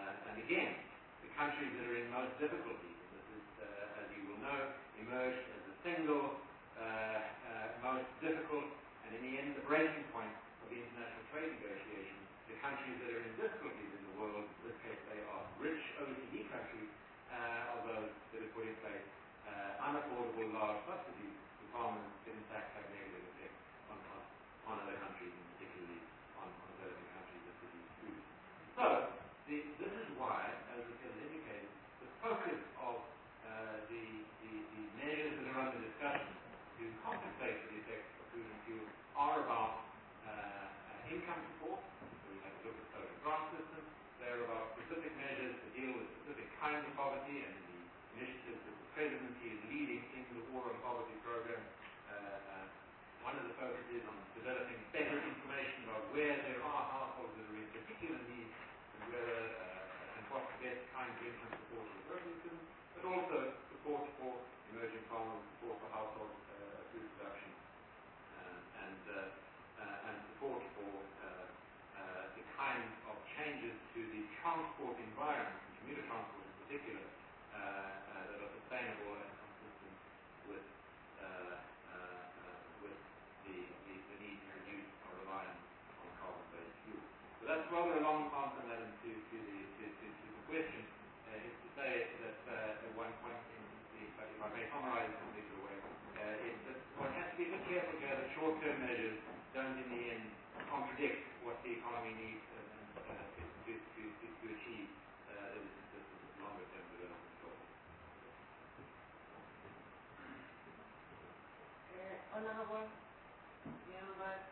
again, the countries that are in most difficulty, and this is, as you will know, emerged as the single most difficult, and in the end, the breaking point of the international trade negotiations. The countries that are in difficulties in the world, in this case they are rich OECD countries, of those that have put in place unaffordable large subsidies to farmers that in fact have negative effects on other countries, and particularly on developing countries that produce food. So, this is why, as it has indicated, the focus of the measures that are under discussion to compensate for the effects of food and fuel are about income support. So we have to look at social grant systems. They're about specific measures to deal with specific kinds of poverty, and the initiatives that the presidency is leading in the War on Poverty program. One of the focuses on developing better information about where there are households that are in particular need, and whether and what the best kinds of income support will work with them, but also support for emerging farmers, support for household food production, and support for the kinds of changes to the transport environment, and commuter transport in particular, that are sustainable and consistent with the need to reduce our reliance on carbon-based fuel. So that's rather a long answer, madam, to the question. Is to say that one point, if I may summarize in a particular way, is that one has to be a bit careful here that short-term measures don't in the end contradict what the economy needs to achieve the longer-term development goals. Honorable members,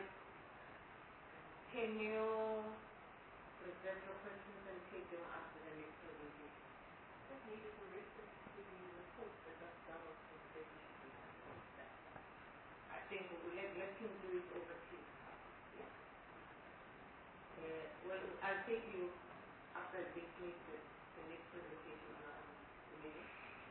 can you present your questions and take them after the next presentation? Just needed to reference to the report that that was the presentation. I think let him do it over Teams. Yeah. Well, I'll take you after the next presentation on the meeting.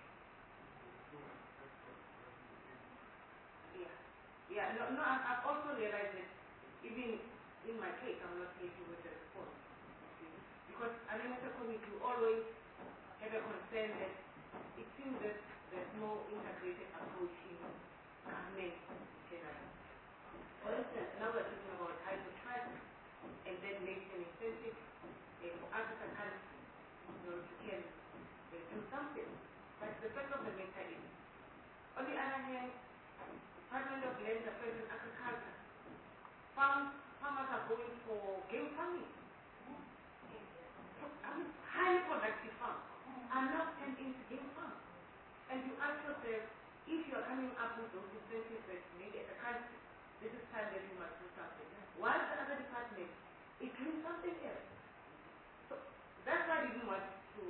Yeah, no, I've also realized that even in my case, I'm not happy with the response. Because I mean, as a committee, we always have a concern that it seems that there's no integrated approach in government generally. For instance, now we're talking about hydrocarbon, and that makes an incentive for African countries to can do something. But the fact of the matter is, on the other hand, Department of Land Affairs and Agriculture, farmers are going for game farming. So, highly productive farms are now turned into game farms. And you ask yourself, if you are coming up with those incentives that maybe as a country, this is time that you must do something. While the other department is doing something else. So that's why we didn't want to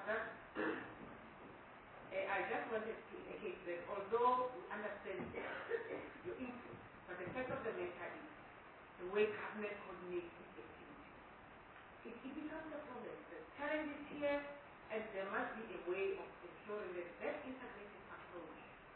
I just wanted to indicate that although we understand your input, but the fact of the matter is the way government coordinates its activity. It becomes a problem. The challenge is here, and there must be a way of ensuring that that integrated approach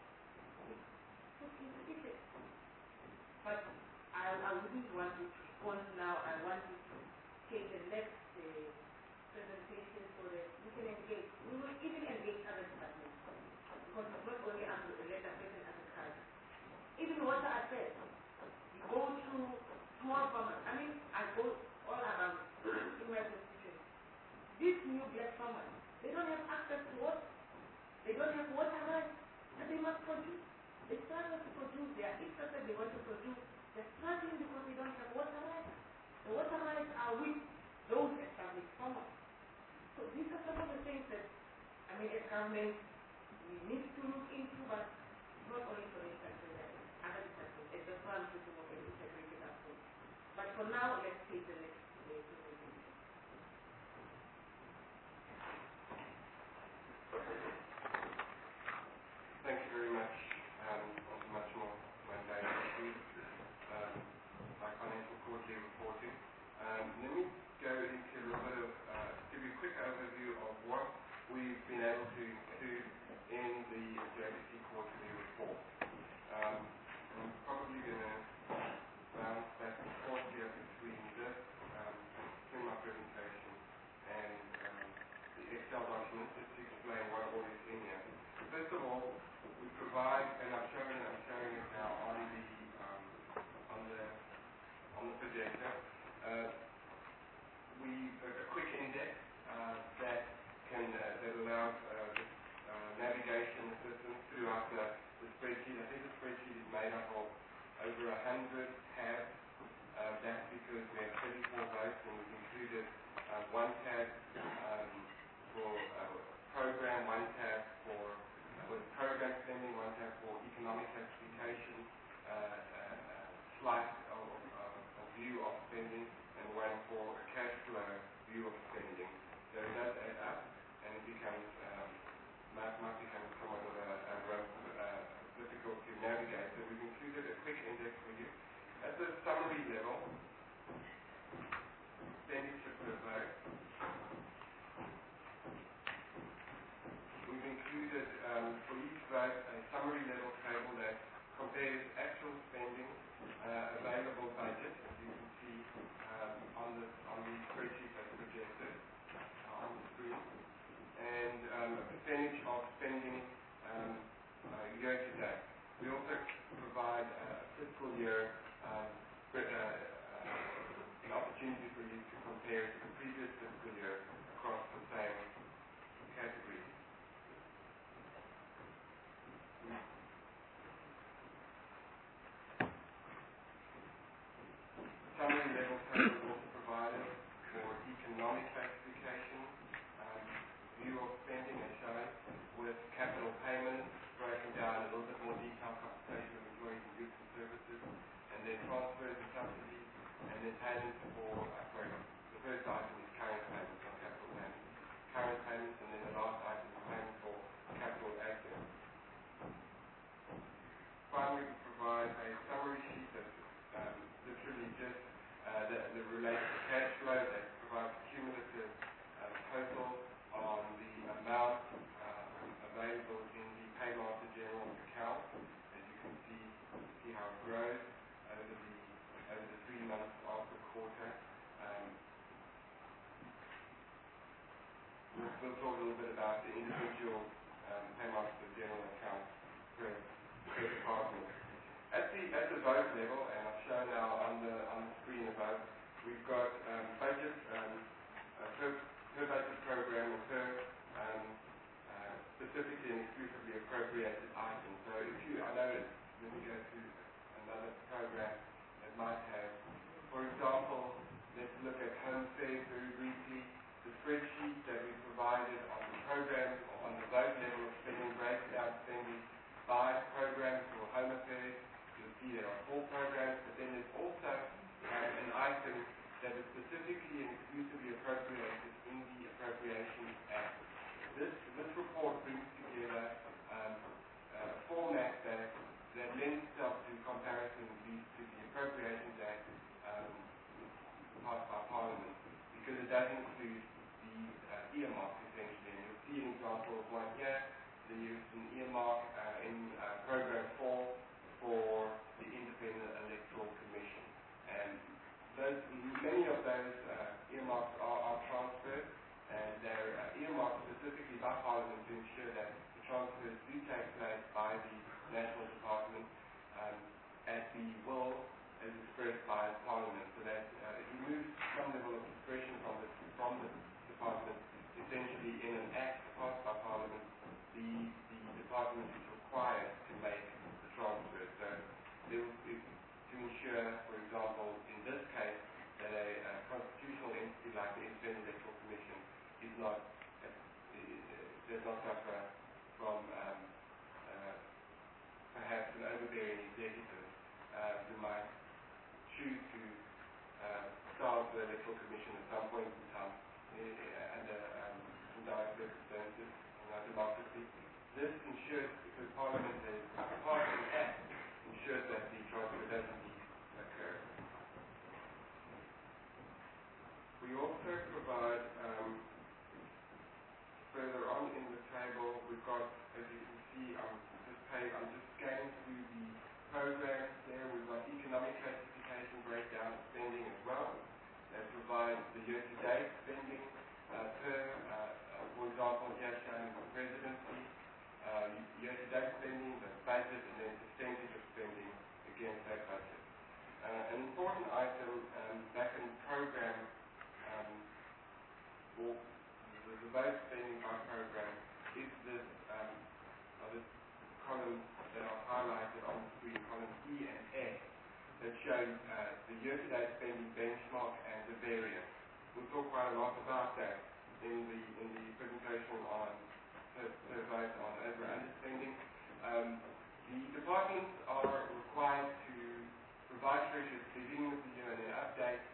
is needed. But I wouldn't want you to respond now. I want you to take the next presentation so that we can engage. We will even engage other departments. Because it's not only under the land affairs and agriculture. Even water affairs. You go to small farmers. I mean, I go all around in my constituency. These new black farmers, they don't have access to water. They don't have water rights. And they must produce. They struggle to produce. They are interested, they want to produce. They're struggling because they don't have water rights. The water rights are with those established farmers. So these are some of the things that, I mean, as government, we need to look into, but not only for instance, other departments. And that's why I'm thinking of an integrated approach. But for now, let's take the next presentation. Thank you very much. Much more mundane issues, like financial quarterly reporting. Let me go into a little bit of, give you a quick overview of what we've been able to do in the JSE quarterly report. I'm probably going to bounce back and forth here between this, in my presentation, and Excel document just to explain what all is in here. First of all, we provide, and I'm showing it now on the projector. A quick index that allows navigation assistance throughout the spreadsheet. I think the spreadsheet is made up of over 100 tabs. That's because we have 34 votes, and we've included one tab for program, one tab for program spending, one tab for economic classification, slice of view of spending, and one for a cash flow view of spending. So it does add up, and it becomes might become somewhat of difficult to navigate. So we've included a quick index for you. At the summary level, expenditure per vote, we've included for each vote a summary level table that compares actual spending, available budget, as you can see on the spreadsheet that's projected on the screen, and a percentage of spending year to date. We also provide a fiscal year an opportunity for you to compare to the previous fiscal year across the same categories. Summary level table is also provided for economic classification, view of spending as shown, with capital payments broken down in a little bit more detail, compensation of employees and goods and services, and then transfers and subsidies, and then payments for, the first item is current payments, not capital payments. Current payments, and then the last item is payment for capital assets. Finally, we provide a summary sheet that's literally just the related to cash flow that provides cumulative total on the amount available in the Paymaster General account. As you can see how it grows over the 3 months of the quarter. We'll talk a little bit about the individual Paymaster General accounts per department. At the vote level, and I've shown now on the screen above, we've got budget per budget program and per specifically and exclusively appropriated items. So I know when we go to another program that might have, for example, let's look at home affairs very briefly. The spreadsheet that we provided on the program or on the vote level of spending breaks down spending by programs for home affairs. You'll see there are 4 programs, but then there's also an item that is specifically and exclusively appropriated in the Appropriations Act. This report brings together a format that lends itself to comparison to the Appropriations Act passed by Parliament, because it does include these earmarks essentially. And you'll see an example of one here. There's an earmark in Program 4 for the Independent Electoral Commission. And many of those earmarks are transferred, and they're earmarked specifically by Parliament to ensure that the transfers do take place by the National Department at the will as expressed by Parliament, so that it removes some level of discretion from the Department. Essentially, in an act passed by Parliament, the Department is required to make the transfer. So to ensure, for example, in this case, that a constitutional entity like the Independent Electoral Commission does not suffer from perhaps an overbearing executive who might choose to starve the Electoral Commission at some point in time under some dire circumstances in our democracy. This ensures, because Parliament has passed an act, ensures that the transfer does indeed occur. We also provide, further on in the table, we've got, as you can see, I'm just scanning through the programs there. We've got economic classification breakdown of spending as well. That provides the year-to-date spending per, for example, the vote spending by program is this, this columns that are highlighted on the screen, columns E and F, that show the year-to-date spending benchmark and the variance. We'll talk quite a lot about that in the presentation on per vote on over and underspending. The departments are required to provide treasury at the beginning of the year and then update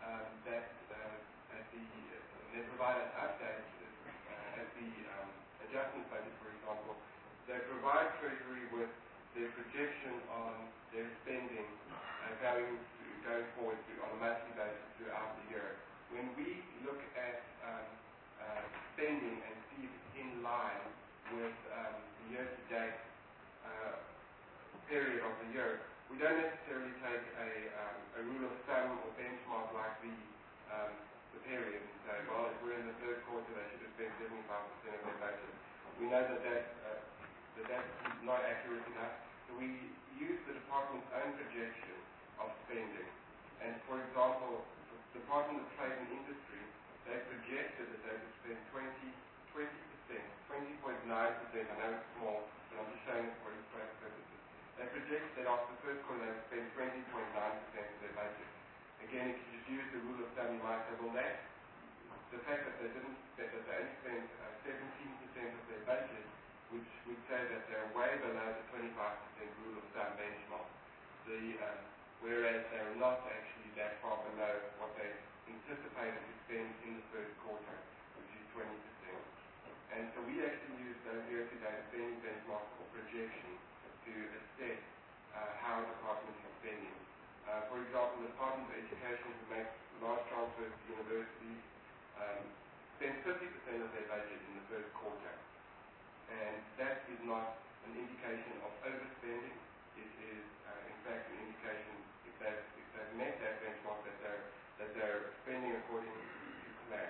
they provide an update at the adjustment budget, for example. They provide treasury with their projection on their spending going forward on a monthly basis throughout the year. When we look at spending and see if it's in line with the year-to-date period of the year, we don't necessarily take a rule of thumb or benchmark like the period and say, well, if we're in the third quarter, they should have spent 75% of their budget. We know that that's not accurate enough, so we use the department's own projection of spending. And for example, the Department of Trade and Industry, they projected that they would spend 20%, 20.9%, I know it's small, but I'm just showing it for illustrative purposes. They projected that after the first quarter they would spend 20.9% of their budget. Again, if you just use the rule of thumb, you might say, well, the fact that they only spent 17% of their budget, which would say that they're way below the 25% rule of thumb benchmark. Whereas they're not actually that far below what they anticipated to spend in the first quarter, which is 20%. And so we actually use those year-to-date spending benchmarks or projections to assess how departments are spending. For example, the Department of Education, who makes large transfers to universities, spend 50% of their budget in the first quarter. And that is not an indication of overspending. It is, in fact, an indication if they've met that benchmark that they're spending according to plan.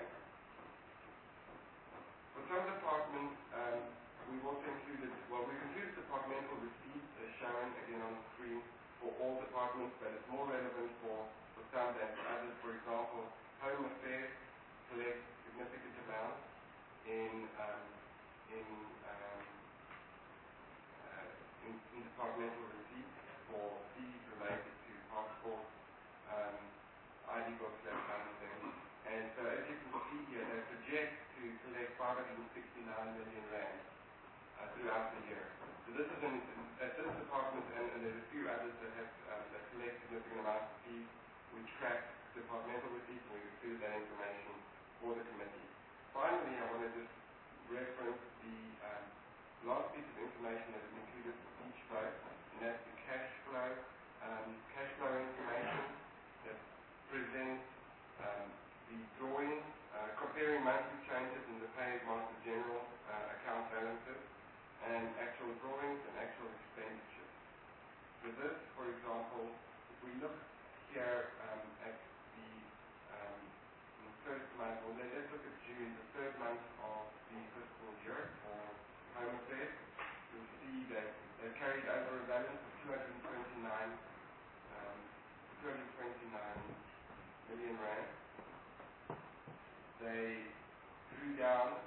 For some departments, we've also included departmental receipts as shown again on the screen for all departments, but it's more relevant for some than for others. For example, Home Affairs collects significant amounts in departmental receipts for fees related to passports, ID books, that kind of thing. And so as you can see here, they project to collect 569 million rand throughout the year. So this is at this department, and there's a few others that collect significant amounts of fees. We track departmental receipts and we include that information for the committee. Finally, I want to just reference the last piece of information that is included for each vote, and that's the cash flow information that presents the drawings, comparing monthly changes in the paid master general account balances and actual drawings and actual expenditures. For this, for example, if we look here at the first month, or let's look at June, the third month of the fiscal year for Home Affairs, you'll see that they carried over a balance of 229 million rand. They drew down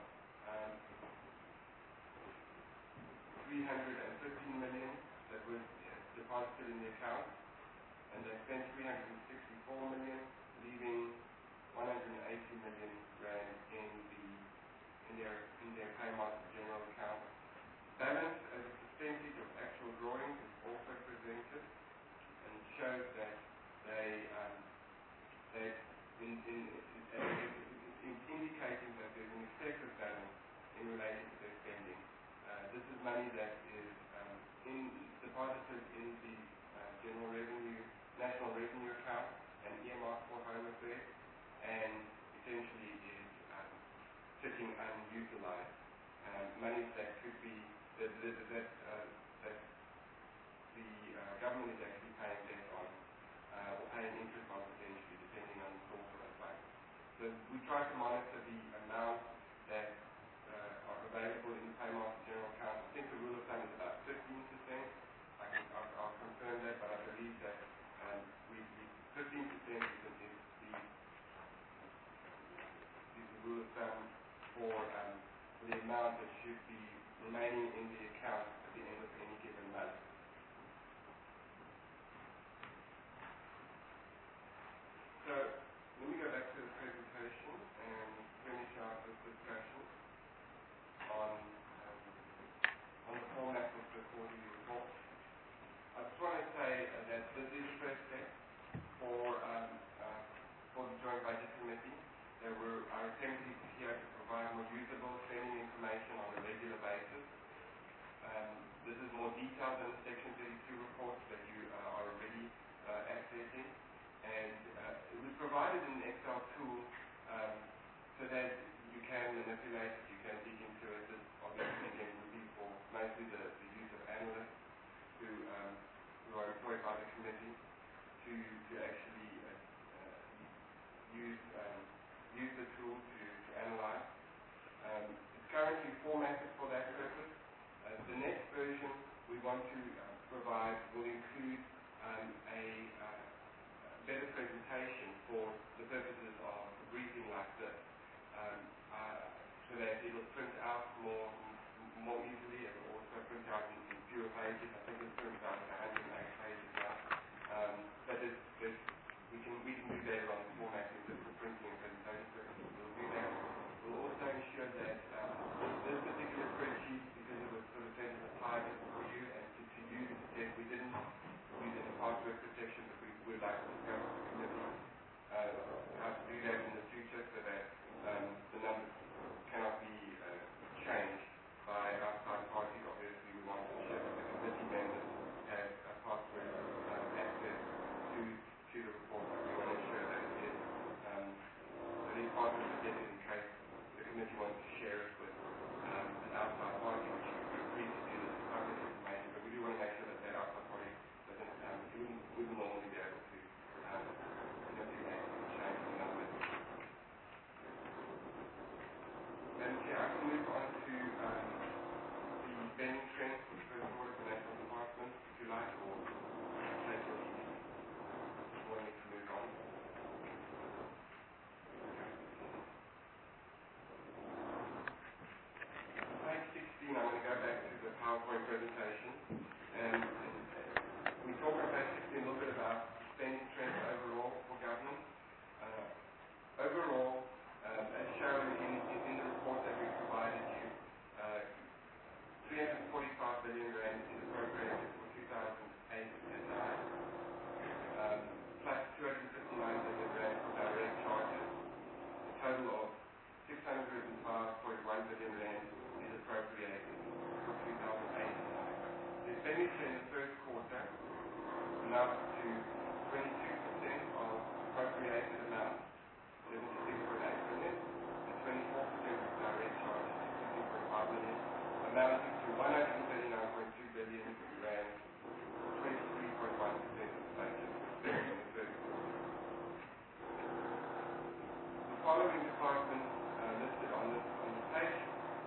315 million that was deposited in the account, and they spent 364 million, leaving 180 million rand in their paymaster general account. Balance as a percentage of actual drawings is also presented, and it shows that it's indicating that there's an excessive balance in relation to their spending. This is money that is deposited in the National Revenue account and earmarked for Home Affairs, and essentially is sitting unutilized. Money that could be that the government is actually paying debt on or paying interest on potentially, depending on the source of the funds. So we try to monitor the amount that are available in the paymaster general account. I think the rule of thumb is about 15%. I'll confirm that, but I believe that 15% is the rule of thumb for for the amount that should be remaining in the account at the end of any given month. So, let me go back to the presentation and finish out this discussion on the format of the quarterly report. I just want to say that this is the first step for the Joint Budget Committee. Our attempt is here to provide more usable spending information on a regular basis. This is more detailed than the Section 32 reports that you are already accessing. And it was provided in an Excel tool so that you can manipulate it, you can dig into it. This obviously again would be for mostly the use of analysts who are employed by the committee to actually use the tool to analyze. It's currently formatted for that purpose. The next version we want to provide will include a better presentation for the purposes of a briefing like this, so that it will print out more easily. It will also print out in fewer pages. I think it prints out 108 pages now. But we can do better on the formatting just for printing and presentation purposes. We'll do that. We'll also ensure that this particular spreadsheet, because it was sort of set as a target for you and to use, that we didn't use it in password protection, but we would like to discuss with the committee how to do that in the future so that the numbers cannot be changed by outside parties. Obviously, we want to ensure that the committee members have password access to the report. We want to ensure that it is password protected in case the committee wants to share it with an outside party, which you would be free to do this public information. But we do want to make sure that that outside party doesn't wouldn't normally be able to manipulate and change the numbers. And I can move on to the spending trends for the first quarter for National Department, if you like, or take your lead. You want me to move on? Page 16, I'm going to go back to the PowerPoint presentation. And we talk on page 16 a little bit about spending trends overall for government. Overall, as shown in the report that we provided you, 345 billion rand is appropriated for 2008 and 9, plus 259 billion rand for direct charges. A total of 605.1 billion rand is appropriated for 2008 and 9. The expenditure in the first quarter amounts to 22% of appropriated amount, 76.8 million, and 24% of direct charges, 16.5 million, amounting to 139.2 billion rand, 23.1% of the budget spent in the first quarter. The following departments listed on this page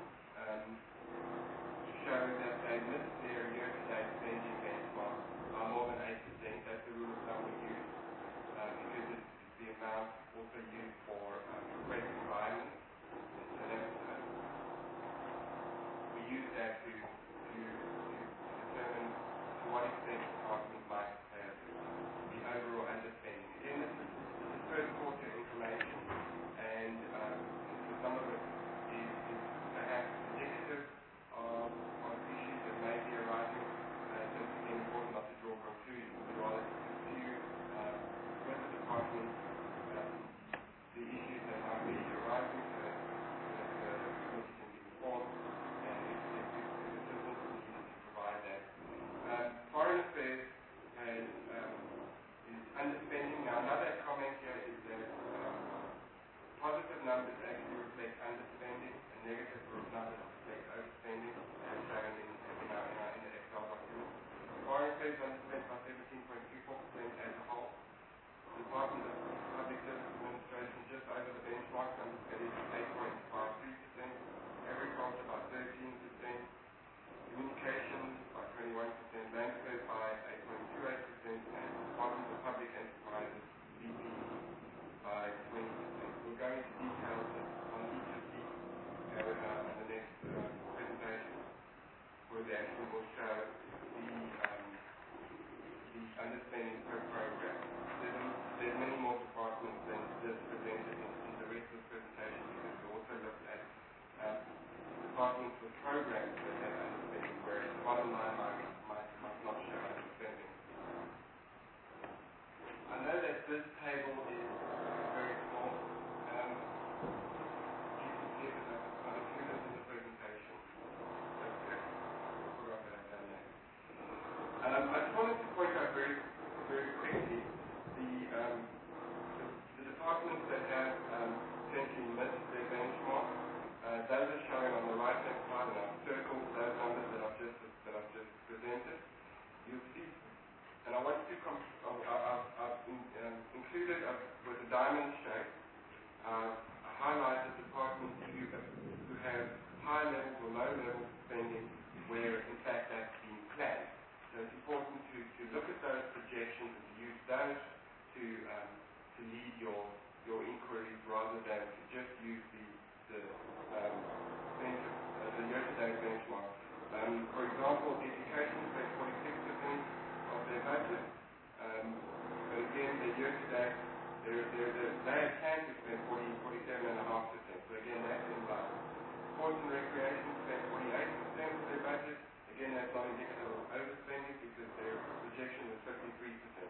show that they missed their year-to-date spending benchmark by more than 8%. That's the rule of thumb we use because it's the amount also used for request environment. So that's, we use that to determine to what extent the department might have the overall underspending. Again, this is first quarter information, and some of it is perhaps indicative of issues that may be arising. So it's again important not to draw conclusions, but rather to pursue with the department the issues that might be arising so that the committee can be informed and if assistance is needed to provide that. Foreign Affairs is underspending. Now another comment here is that positive numbers actually reflect underspending and negative numbers reflect overspending as shown in the Excel document. Foreign Affairs underspent by 17.24% as a whole. The Department of Public Service Administration just over the benchmark, underspending 8.53%, agriculture by 13%, communications by 21%, land affairs by 8.28%, and Department of Public Enterprises, DPE, by 20%. We'll go into details on each of these in the next underspending per program. There's many more departments than just presented in the rest of the presentation, because we also looked at departments with programs that have underspending, whereas the bottom line might not show underspending. I know that this table is very small. You can see it, I've included it in the presentation. Okay. I forgot that I've done that. I just wanted to point out very quickly the departments that have essentially missed their benchmark. Those are shown on the right-hand side, and I've circled those numbers that I've just presented. You'll see, and I want to I've included with a diamond shape, highlighted departments who have high levels or low levels of spending where in fact that's been planned. So it's important to look at those projections and to use those to lead your inquiries, rather than to just use the year-to-date benchmark. For example, education spends 46% of their budget, but again, the year-to-date, they can spend 47.5%. So again, that's in line. Sports and recreation spend 48% of their budget. Again, that's not indicative of overspending, because their projection is 53%.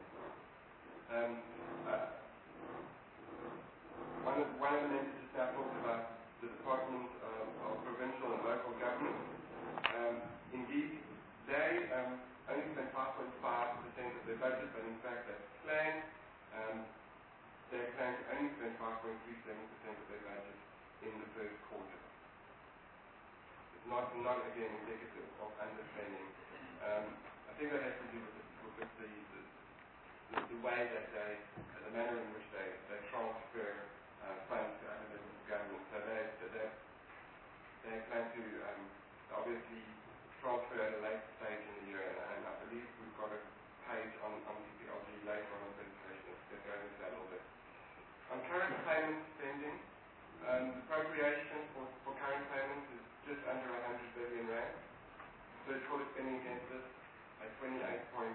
One element is just now talked about the Department of Provincial and Local Government. Indeed, they only spend 5.5% of their budget, but in fact that's planned. They plan to only spend 5.37% of their budget in the first quarter. It's not again indicative of underspending. I think that has to do with the way that the manner in which they transfer funds to other levels of government. So they plan to obviously transfer at a later stage in the year, and I believe we've got a page on DPLG later on in the presentation that goes into that a little bit. On current payment spending, the appropriation for current payments is just under 100 billion rand. Third quarter spending against this at 20.8%.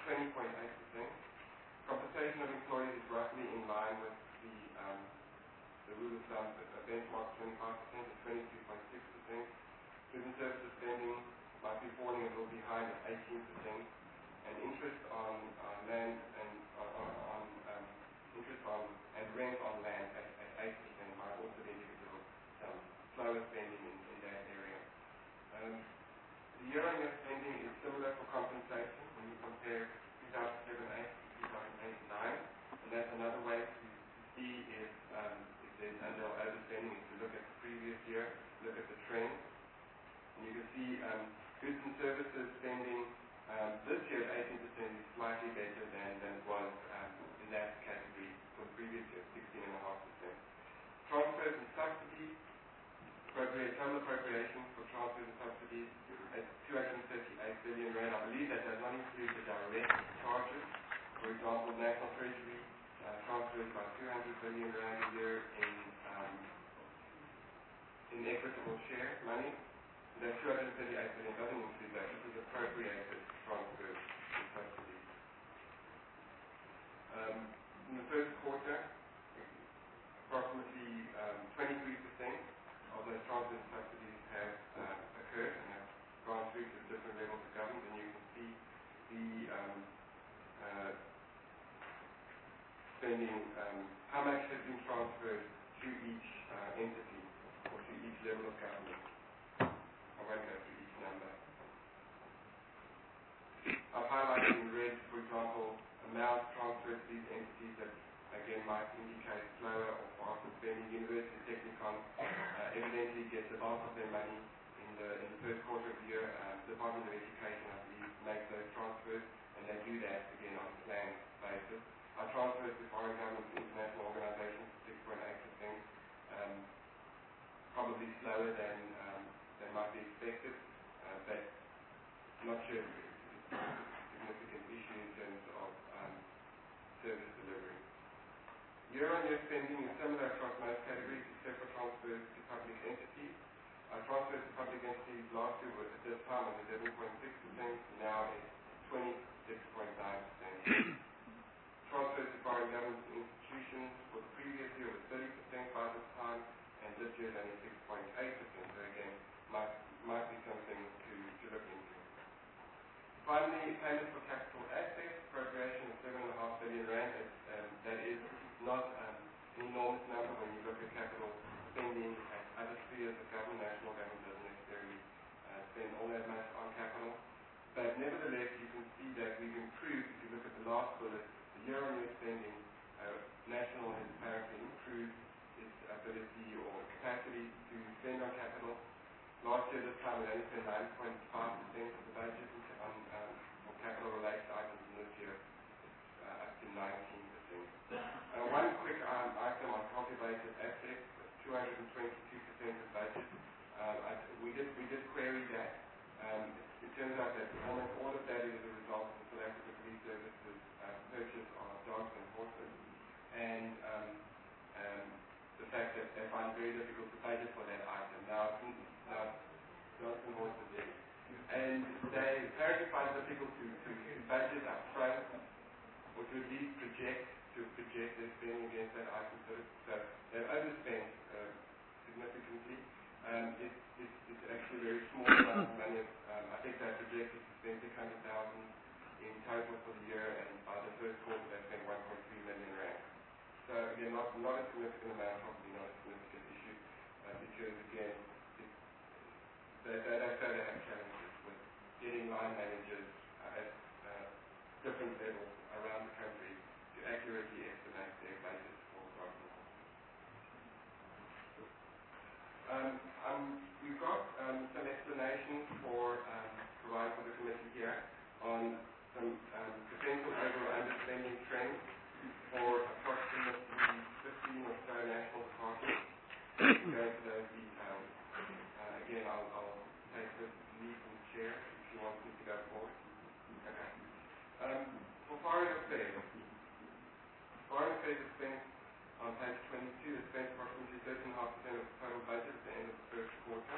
Compensation of employees is roughly in line with the rule of thumb, a benchmark 25% and 22.6%. Goods and services spending might be falling a little behind at 18%, and interest on land and interest on and rent on land at 8% might also be indicative of some slower spending in that area. The year-on-year spending is similar for compensation when you compare 2007-8 to 2008-9, and that's another way to see if there's under or overspending, is to look at the previous year, look at the trend, and you can see goods and services spending this year at 18% is slightly better than it was in that category for the previous year, 16.5%. Transfers and subsidies, total appropriation for transfers and subsidies at 238 billion rand. I believe that does not include the direct charges. For example, National Treasury transfers about 200 billion rand a year in equitable share money. That 238 billion doesn't include that. This is appropriated transfers and subsidies. In the first quarter, approximately 23% of those transfers and subsidies have occurred and have gone through to different levels of government, and you can see the spending, how much has been transferred to each entity or to each level of government. I won't go through each number. I've highlighted in red, for example, amounts transferred to these entities that again might indicate slower or faster spending. University Technikon evidently gets the bulk of their money in the first quarter of the year. The Department of Education, I believe, makes those transfers, and they do that again on a planned basis. Our transfers to foreign governments and international organizations, 6.8%, probably slower than might be expected, but I'm not sure if it's a significant issue in terms of service delivery. Year-on-year spending is similar across most categories except for transfers to public entities. Our transfers to public entities last year were at this time was 11.6%, now it's 20% 6.9%. Transfers to foreign government institutions for the previous year was 30% by this time, and this year is only 6.8%. So again, might be something to look into. Finally, payments for capital assets, appropriation of 7.5 billion rand. That is not an enormous number when you look at capital spending at other spheres of government. National government doesn't necessarily spend all that much on capital. But nevertheless, you can see that we've improved. If you look at the last bullet, the year-on-year spending, National has apparently improved its ability or capacity to spend on capital. Last year, this time, it only spent 9.5% of the budget on capital-related items, and this year it's up to 19%. One quick item on cultivated assets, 222% of budget. We did query that. It turns out that almost all of that is a result of the South African Police Service's purchase of dogs and horses, and the fact that they find it very difficult to budget for that item. Now dogs and horses, yes. And they apparently find it difficult to budget up front, or to at least project their spending against that item. So they've overspent significantly. It's actually a very small amount of money. I think they're projected to spend 600,000 in total for the year, and by the first quarter they spent 1.3 million rand. So again, not a significant amount, probably not a significant issue, because again, they have challenges with getting line managers at different levels around the country to accurately estimate their budgets for government. We've got some explanations for provide for the committee here on some potential over or underspending trends for approximately 15 or so national departments. We'll go into those details. Again, I'll take the lead from the chair if she wants me to go forward. Okay. For foreign affairs is spent on page 22, is spent approximately 13.5% of the total budget at the end of the first quarter.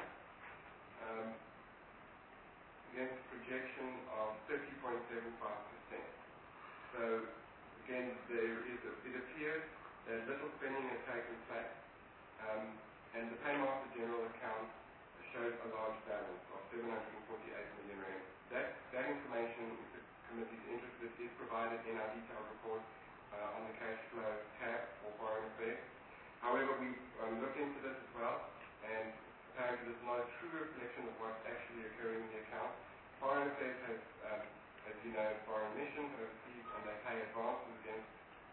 Against a projection of 30.75%. So again, it appears that little spending has taken place, and the Paymaster General account shows a large balance of 748 million rand. That information, if the committee is interested, is provided in our detailed report on the cash flow tab for foreign affairs. However, we looked into this as well, and apparently this is not a true reflection of what's actually occurring in the account. Foreign affairs has, as you know, foreign missions overseas, and they pay advances in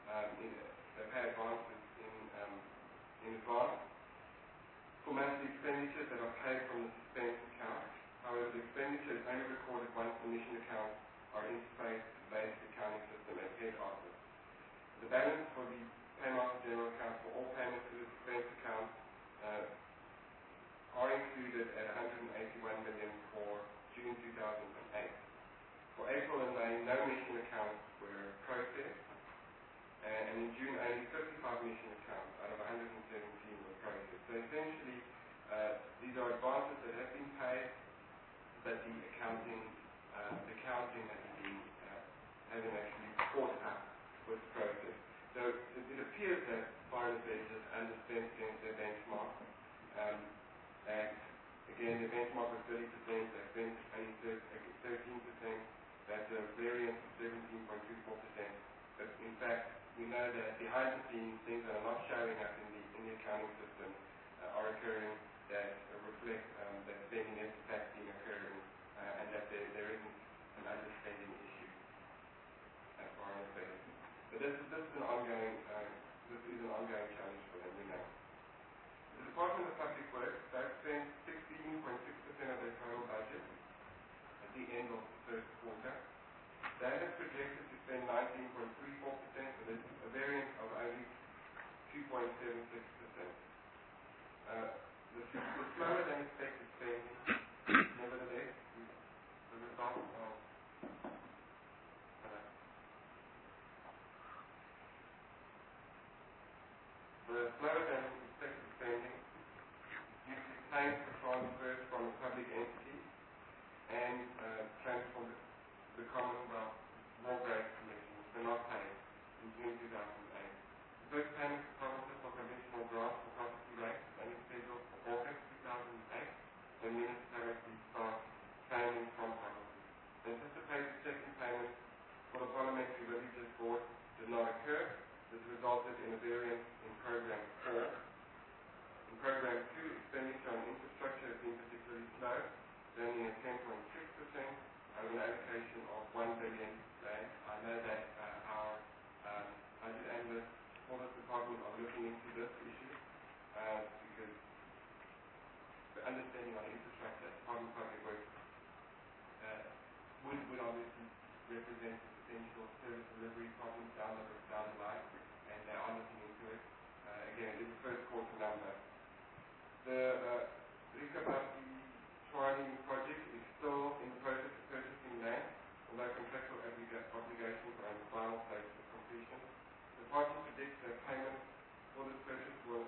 advance for monthly expenditures that are paid from the suspense account. However, the expenditure is only recorded once the mission accounts are interfaced to the basic accounting system at head office. The balance for the Paymaster General account for all payments to the suspense account are included at 181 million for June 2008. For April and May, no mission accounts were processed, and in June only 55 mission accounts out of 117 were processed. So essentially, these are advances that have been paid, but the accounting hasn't actually caught up with the process. So it appears that foreign affairs has underspent against their benchmark. And again, the benchmark was 30%, they spent only 13%. That's a variance of 17.24%. But in fact, we know that behind the scenes, things that are not showing up in the accounting system are occurring that reflect that spending is in fact being occurring, and that there isn't an underspending issue as foreign affairs. But this is an ongoing challenge for them, we know. The Department of Public Works, they've spent 16.6% of their total budget at the end of the first quarter. They have projected to spend 19.34%, so there's a variance of only 2.76%. The slower than expected spending, nevertheless, the result of the slower than expected spending due to claims for transfers from a public entity and claims from the Commonwealth small grade collections were not paid in June 2008. The first payment to provinces for conventional grants for property rates is only scheduled for August 2008, when municipalities start claiming from provinces. The anticipated second payment for the Parliamentary Villages Board did not occur. This resulted in a variance in Program 4. In Program 2, expenditure on infrastructure has been particularly slow, standing at 10.6% out of an allocation of 1 billion rand. I know that our budget analysts for this department are looking into this issue because the understanding on infrastructure as part of public works would obviously represent a potential service delivery problem down the line, and they are looking into it. Again, it is a first quarter number. The Rikabati Tshwane project is still in the process of purchasing land, although contractual obligations are in the final stage of completion. The party predicts that payment for this purchase will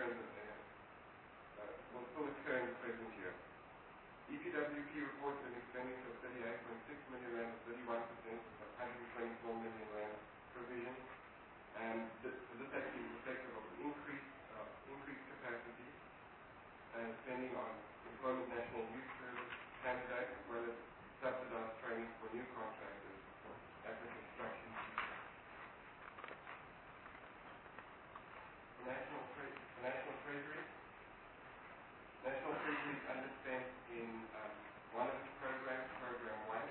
still occur in the present year. EPWP reported an expenditure of 38.6 million rand, 31% of 124 million rand provision, and this actually is reflective of an increased capacity and spending on employment national youth service candidates, as well as subsidized training for new contractors at the construction season. National Treasury. National Treasury is underspent in one of its programs, Program 1.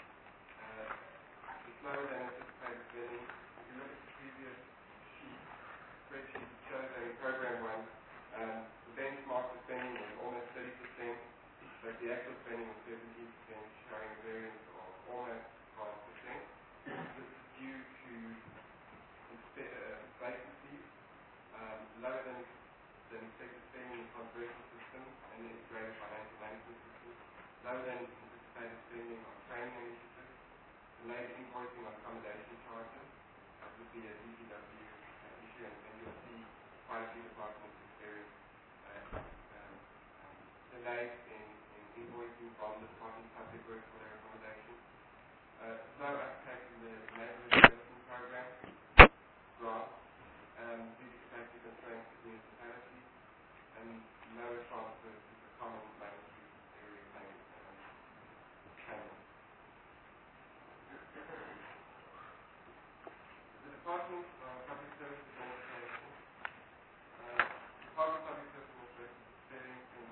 It's lower than anticipated spending. If you look at the previous spreadsheet, it shows that in Program 1, the benchmark for spending was almost 30%, but the actual spending was 17%, showing a variance of almost 5%. This is due to vacancies, lower than expected spending in conversion systems and integrated financial management systems, lower than anticipated spending on training initiatives, delayed invoicing on accommodation charges. That would be a DPW issue, and you'll see quite a few departments experience delays in invoicing from the Department of Public Works for their accommodation. Slow uptake in the neighbourhood development program grant due to capacity constraints of municipalities, and lower transfers to the common mandatory area payment. The Department of Public Service Administration. The Department of Public Service Administration is experiencing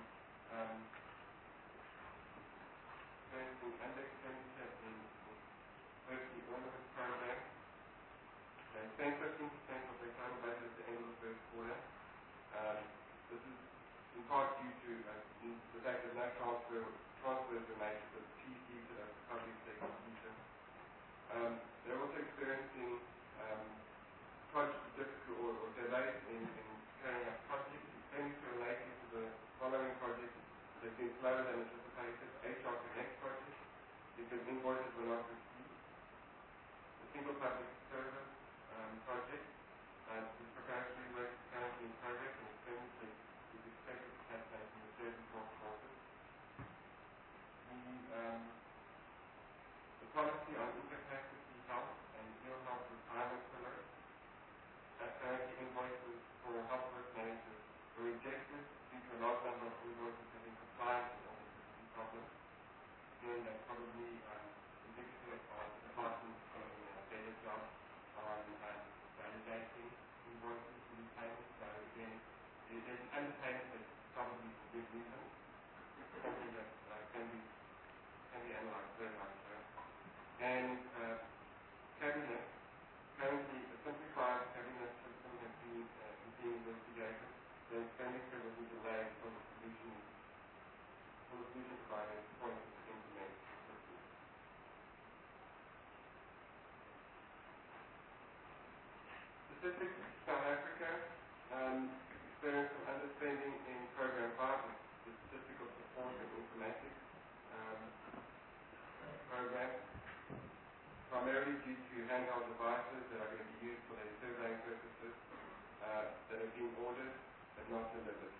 under expenditure in firstly all of its programs. They spend 15% of their total budget at the end of the first quarter. This is in part due to the fact that no transfers were made to the PC, to the public sector teacher. They're also experiencing delays in carrying out projects. Expenditure relating to the following projects has been slower than anticipated. HR Connect project, because invoices were not received. The Single Public Service project, the preparatory work is currently in progress, and expenditure is expected to take place in the third and fourth quarters. The policy on incapacity health and ill health retirement pillars, currently invoices for health work managers were rejected due to a large number of invoices having compliance with all the system problems. Again, that's probably indicative of the department doing a better job on validating invoices to be paid. So again, there's an underpayment that's probably for good reason, something that can be analysed further, I'm sure. And cabinet, currently a simplified cabinet system has been investigated. The expenditure will be delayed until the solution provider is appointed to implement the system. Statistics South Africa experienced some underspending in Program 5, the Statistical Support and Informatics program, primarily due to handheld devices that are going to be used for their surveying purposes that have been ordered but not delivered.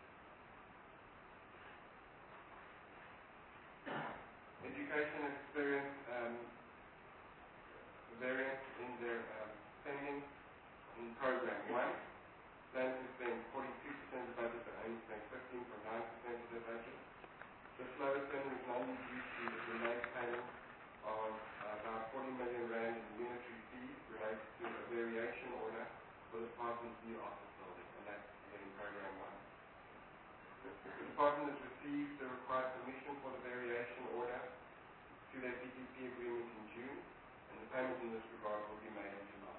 Education has experienced variance in their spending in Program 1. Plans to spend 42% of the budget, but only spend 15.9% of the budget. The slower spending is mainly due to the delayed payment of about 40 million rand in unitary fees related to a variation order for the department's new office building, and that's in Program 1. The department has received the required permission for the variation order to their PPP agreement in June, and the payment in this regard will be made in July.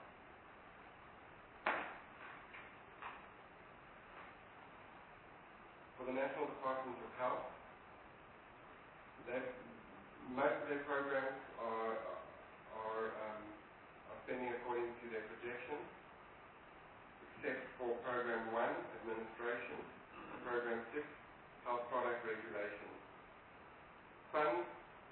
For the National Department of Health, most of their programs are spending according to their projections, except for Program 1, Administration, and Program 6, Health Product Regulation. Funds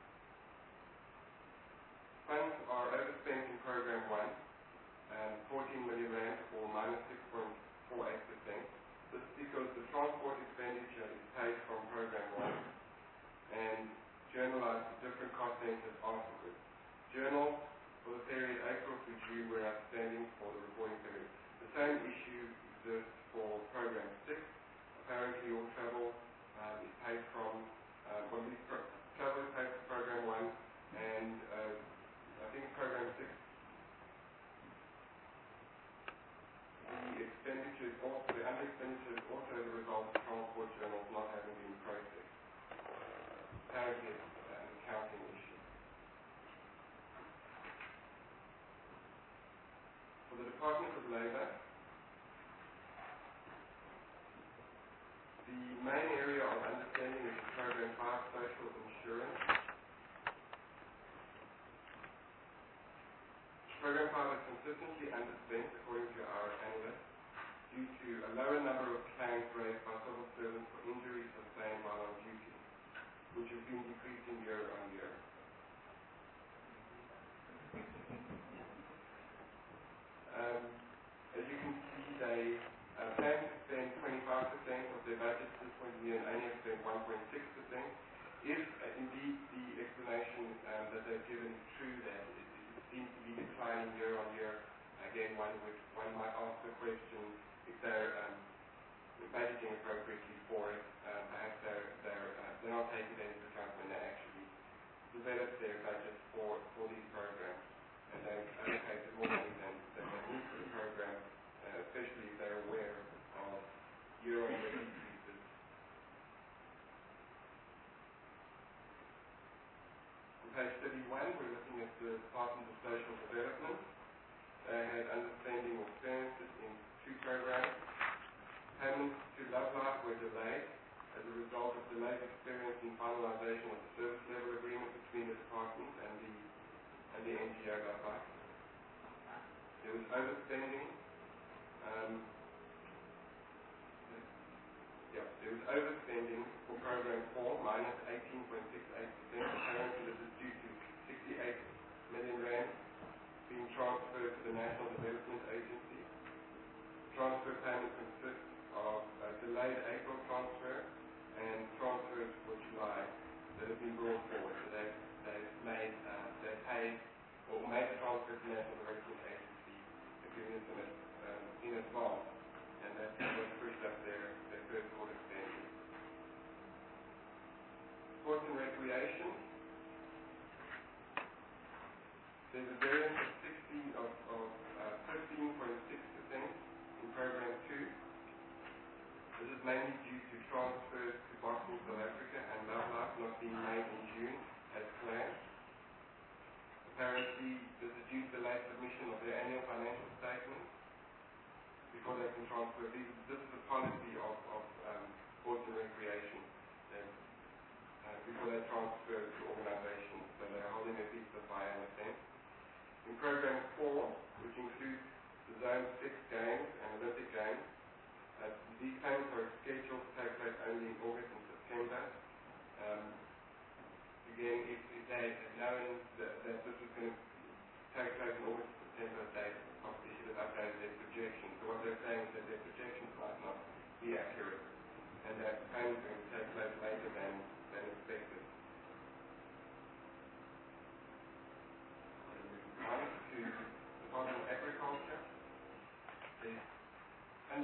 are overspent in Program 1, 14 million rand, or minus 6.48%. This is because the transport expenditure is paid from Program 1 and journalized to different cost centers afterwards. Journals for the period April to June were outstanding for the reporting period. The same issue exists for Program 6. Apparently all travel is paid from, travel is paid for Program 1, and I think Program 6, the under expenditure is also as a result of transport journals not having been processed. Apparently it's an accounting issue. For the Department of Labour, the main area of understanding is Program 5, Social Insurance. Program 5 is consistently underspent, according to our analysts, due to a lower number of claims raised by civil servants for injuries sustained while on duty, which has been decreasing year on year. As you can see, they plan to spend 25% of their budget at this point in the year and only have spent 1.6%. If indeed the explanation that they've given is true, that it seems to be declining year on year, again, one might ask the question if they're budgeting appropriately for it. Perhaps they're not taking that into account when they actually develop their budget for these programs, and they've allocated more money than they need for the program, especially if they're aware of year-on-year increases. On page 31, we're looking at the Department of Social Development. They had understanding of experiences in 2 programs. Payments to Love Life were delayed as a result of delayed experience in finalization of the service level agreement between the department and the NGO Love Life. There was overspending. There was overspending for Program 4, minus 18.68%. Apparently this is due to 68 million rand being transferred to the National Development Agency. Transfer payment consists of a delayed April transfer and transfers for July that have been brought forward. So they've made the transfer to the National Development Agency and given it to them in advance, and that pushed up their first quarter spending. Sports and recreation. There's a variance of 15.6% in Program 2. This is mainly due to transfers to Boxing South Africa and Love Life not being made in June as planned. Apparently, this is due to the late submission of their annual financial statements before they can transfer. This is a policy of sports and recreation before they transfer to organizations, so they're holding their feet to the fire in a sense. In Program 4, which includes the Zone 6 Games and Olympic Games, these payments are scheduled to take place only in August and September. Again, if they had known that this was going to take place in August and September, they probably should have updated their projections. So what they're saying is that their projections might not be accurate, and that payments are going to take place later than expected. On to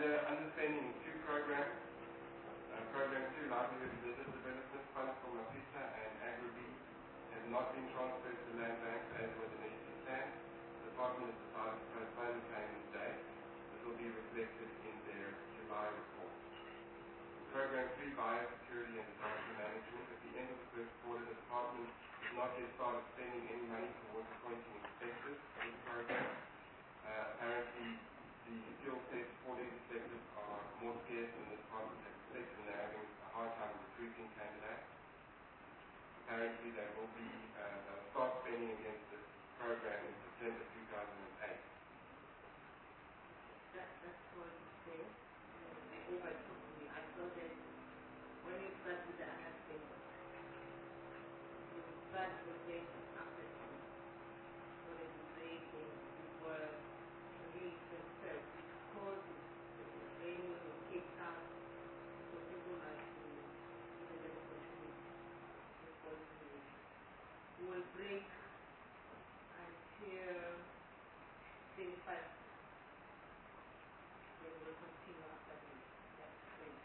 Under understanding two programs, Program 2, Livelihood and Business Development Fund for Mapisa and AgriBee has not been transferred to Land Bank as was initially planned. The department has decided to postpone the payment date. This will be reflected in their July report. Program 3, Biosecurity and Disaster Management. At the end of the first quarter, the department has not yet started spending any money towards appointing inspectors for this program. Apparently, the skill sets for these inspectors are more scarce than the department had expected, and they're having a hard time recruiting candidates. Apparently, they will be they'll start spending against this program in September 2008. That's what you say. I thought that when you start with the understanding, you start with the assessment. So that you say before really themselves, because when you take out the people like the development will break until 25. They will continue after this. That's great.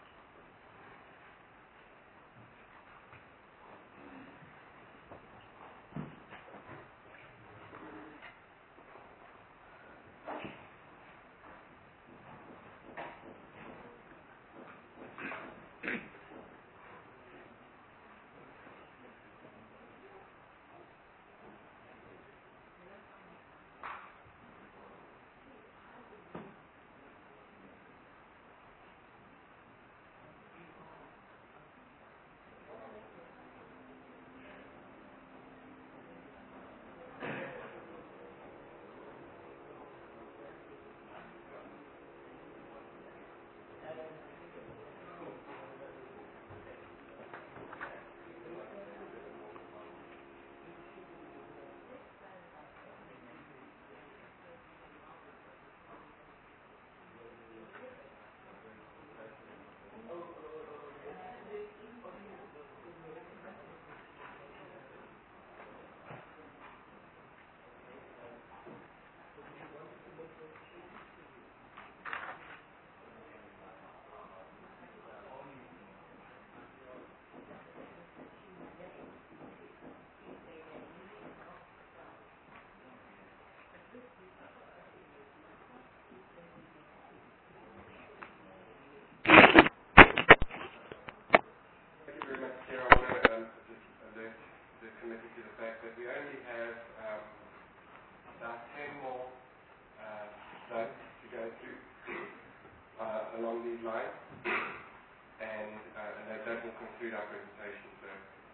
along these lines, and that will conclude our presentation. So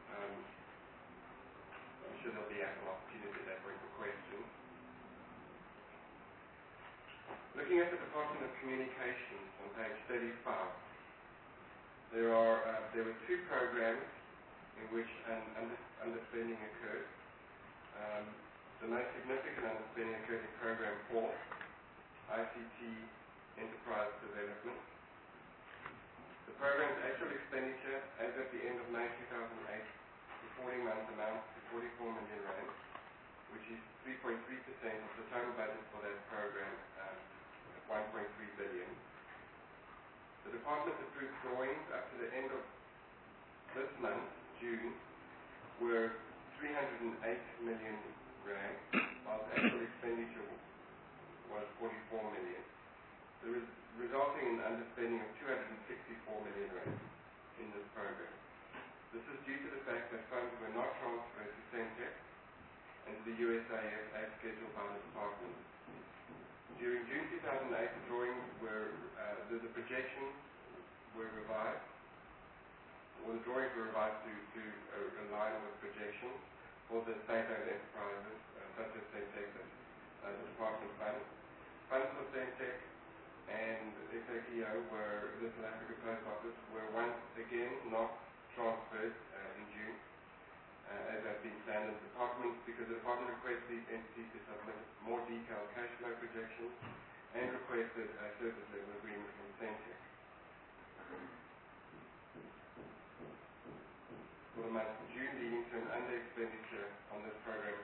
I'm sure there'll be ample opportunity at that point for questions. Looking at the Department of Communications on page 35, there were two programs in which an underspending occurred. The most significant underspending occurred in Program 4, ICT Enterprise Development. The program's actual expenditure as at the end of May 2008 reporting month amounts to 44 million rand, which is 3.3% of the total budget for that program, 1.3 billion. The department approved drawings up to the end of this month, June, were 308 million rand, while the actual expenditure was 44 million. Resulting in underspending of 264 million rand in this program. This is due to the fact that funds were not transferred to Centec and to the USAF as scheduled by the department. During June 2008, the drawings were, the projections were revised, or the drawings were revised to align with projections for the state-owned enterprises, such as Centec, the department funds. Funds for Centec and SAPO, the South Africa Post Office, were once again not transferred in June, as had been planned. Because the department requested these entities to submit more detailed cash flow projections and requested a service level agreement from Centec. For the month of June, leading to an under expenditure on this program,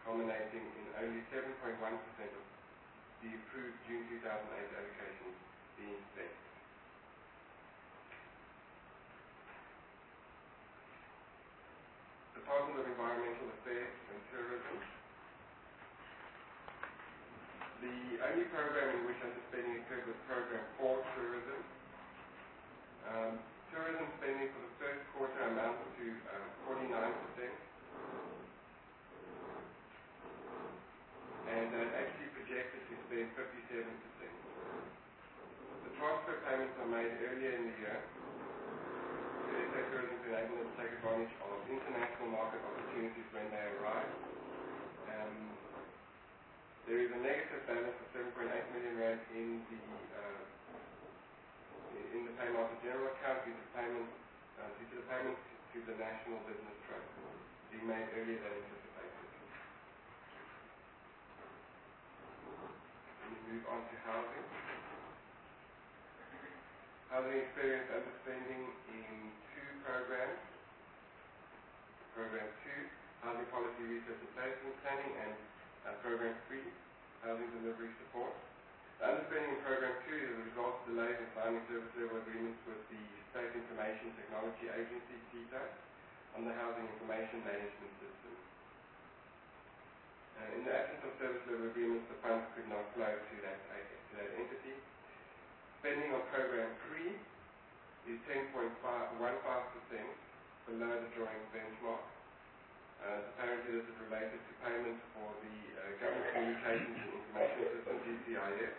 culminating in only 7.1% of the approved June 2008 allocations being spent. Department of Environmental Affairs and Tourism. The only program in which underspending occurred was Program 4 Tourism. Tourism spending for the first quarter amounted to 49%, and actually projected to spend 57%. The transfer payments are made earlier in the year to SA Tourism to enable them to take advantage of international market opportunities when they arise. There is a negative balance of 7.8 million rand in the Paymaster General Account due to the payments to the National Business Trust being made earlier than anticipated. Let me move on to housing. Housing experienced underspending in two programs. Program 2, Housing Policy Research and Placement Planning, and Program 3, Housing Delivery Support. The underspending in Program 2 is a result of delays in signing service level agreements with the State Information Technology Agency, SITA, on the Housing Information Management System. In the absence of service level agreements, the funds could not flow to that entity. Spending on Program 3 is 10.15% below the drawing benchmark. Apparently this is related to payments for the Government Communications and Information System, GCIS.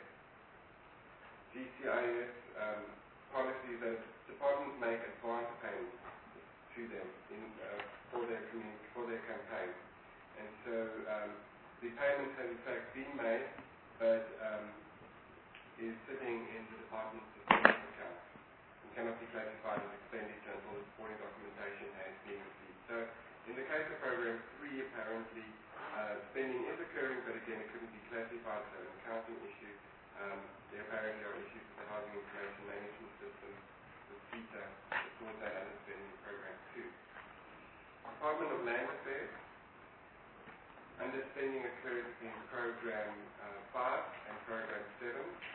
GCIS policies that departments make advance payments to them for their campaign. And so the payment has in fact been made, but is sitting in the department's performance account and cannot be classified as expenditure until the supporting documentation has been received. So in the case of Program 3, apparently spending is occurring, but again, it couldn't be classified as an accounting issue. There apparently are issues with the Housing Information Management System, with SITA, that cause that underspending in Program 2. Department of Land Affairs. Underspending occurred in Program 5 and Program 7.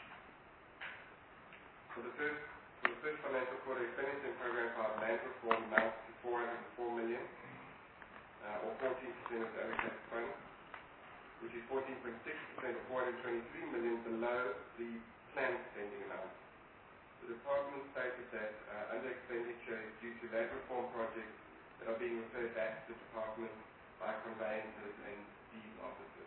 For the first financial quarter, expenditure in Program 5 land reform amounts to 404 million. Or 14% of the allocated fund, which is 14.6% or 423 million below the planned spending amount. The department stated that under expenditure is due to land reform projects that are being referred back to the department by conveyancers and deed officers.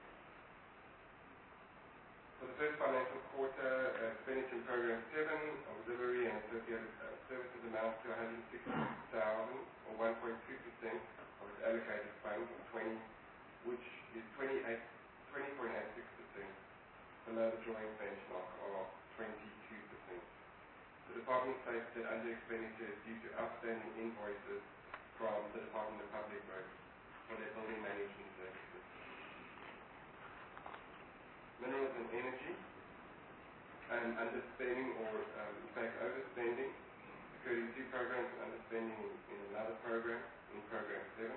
For the first financial quarter, expenditure in Program 7, auxiliary and associated services amounts to 160,000 or 1.2% of its allocated funds, which is 20.86% below the drawing benchmark of 22%. The department states that under expenditure is due to outstanding invoices from the Department of Public Works for their building management services. Minerals and energy, and underspending or in fact overspending occurred in two programs, and underspending in another program, in Program 7.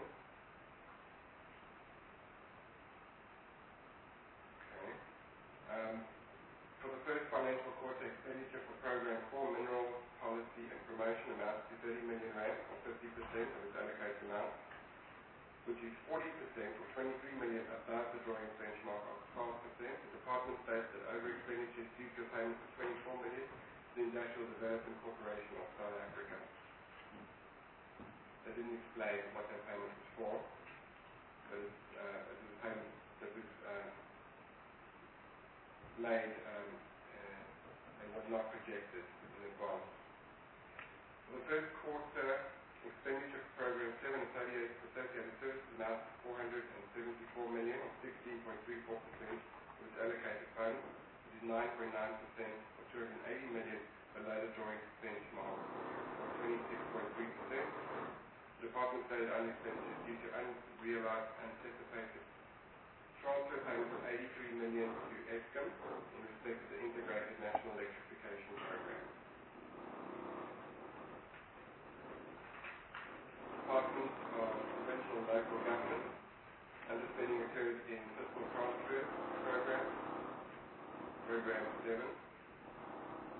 Okay. For the first financial quarter, expenditure for Program 4, Mineral Policy and Promotion, amounts to 30 million rand, or 50% of its allocated amount, which is 40% or 23 million above the drawing benchmark of 12%. The department states that over expenditure is due to a payment of 24 million to the Industrial Development Corporation of South Africa. They didn't explain what that payment was for, but it was a payment that was made and was not projected in advance. For the first quarter, expenditure for Program 7 associated services amounts to 474 million or 16.34% of its allocated funds, which is 9.9% or 280 million below the drawing benchmark of 26.3%. The department stated unexpenditures due to unrealized anticipated transfer payments of 83 million to Eskom in respect of the Integrated National Electrification Program. Department of Provincial and Local Government, underspending occurs in Fiscal Transfer Program, Program 7.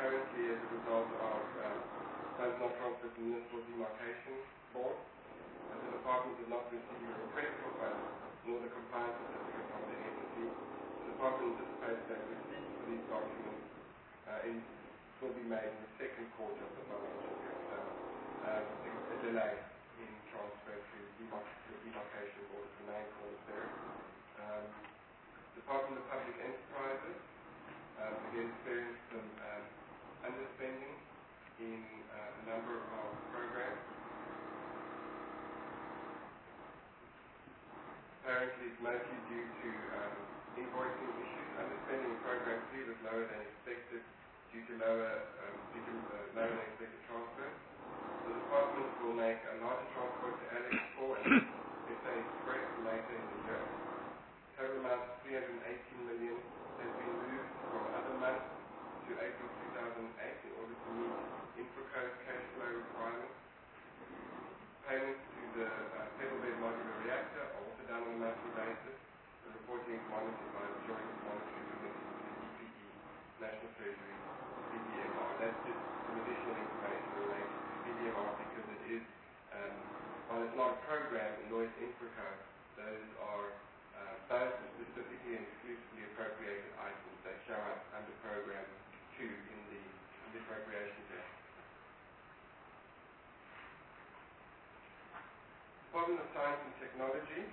apparently as a result of funds not transferred to the Municipal Demarcation Board. The department did not receive a request for funds, nor the compliance certificate from the entity. The department anticipates that receipt for these documents will be made in the second quarter of the financial year. So a delay in transfer to the Demarcation Board is the main cause there. Department of Public Enterprises again experienced some underspending in a number of programs. Apparently it's mostly due to invoicing issues. Underspending in program 3 was lower than expected due to lower than expected transfers. The department will make a larger transfer to Alex 4 and SA Express later in the year. Total amount of 318 million has been moved from other months to April 2008 in order to meet Infraco's cash flow requirements. Payments to the Pebblebed Modular Reactor are also done on a monthly basis. The reporting is monitored by the Joint Monitoring Committee to the DPE, National Treasury, CDMR. That's just some additional information related to CDMR because it is, while it's not a program in Lloyd's Infraco, those are both specifically and exclusively appropriated items that show up under program 2 in the appropriations act. Department of Science and Technology.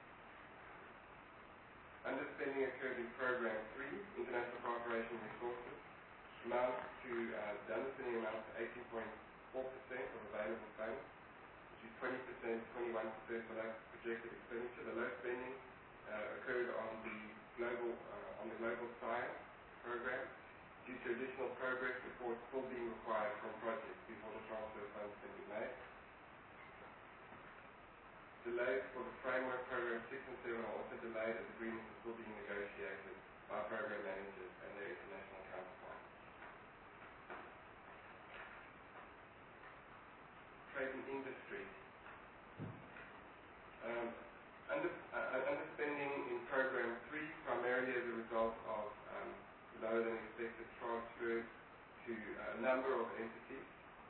Underspending occurred in program 3, International Cooperation Resources. The underspending amounts to 18.4% of available funds, which is 20%, 21% below projected expenditure. The low spending occurred on the global science program due to additional progress reports still being required from projects before the transfer of funds can be made. Delays for the framework program 6 and 7 are also delayed as agreements are still being negotiated by program managers and their international counterparts. Trade and industry. Underspending in program 3 primarily as a result of lower than expected transfers to a number of entities,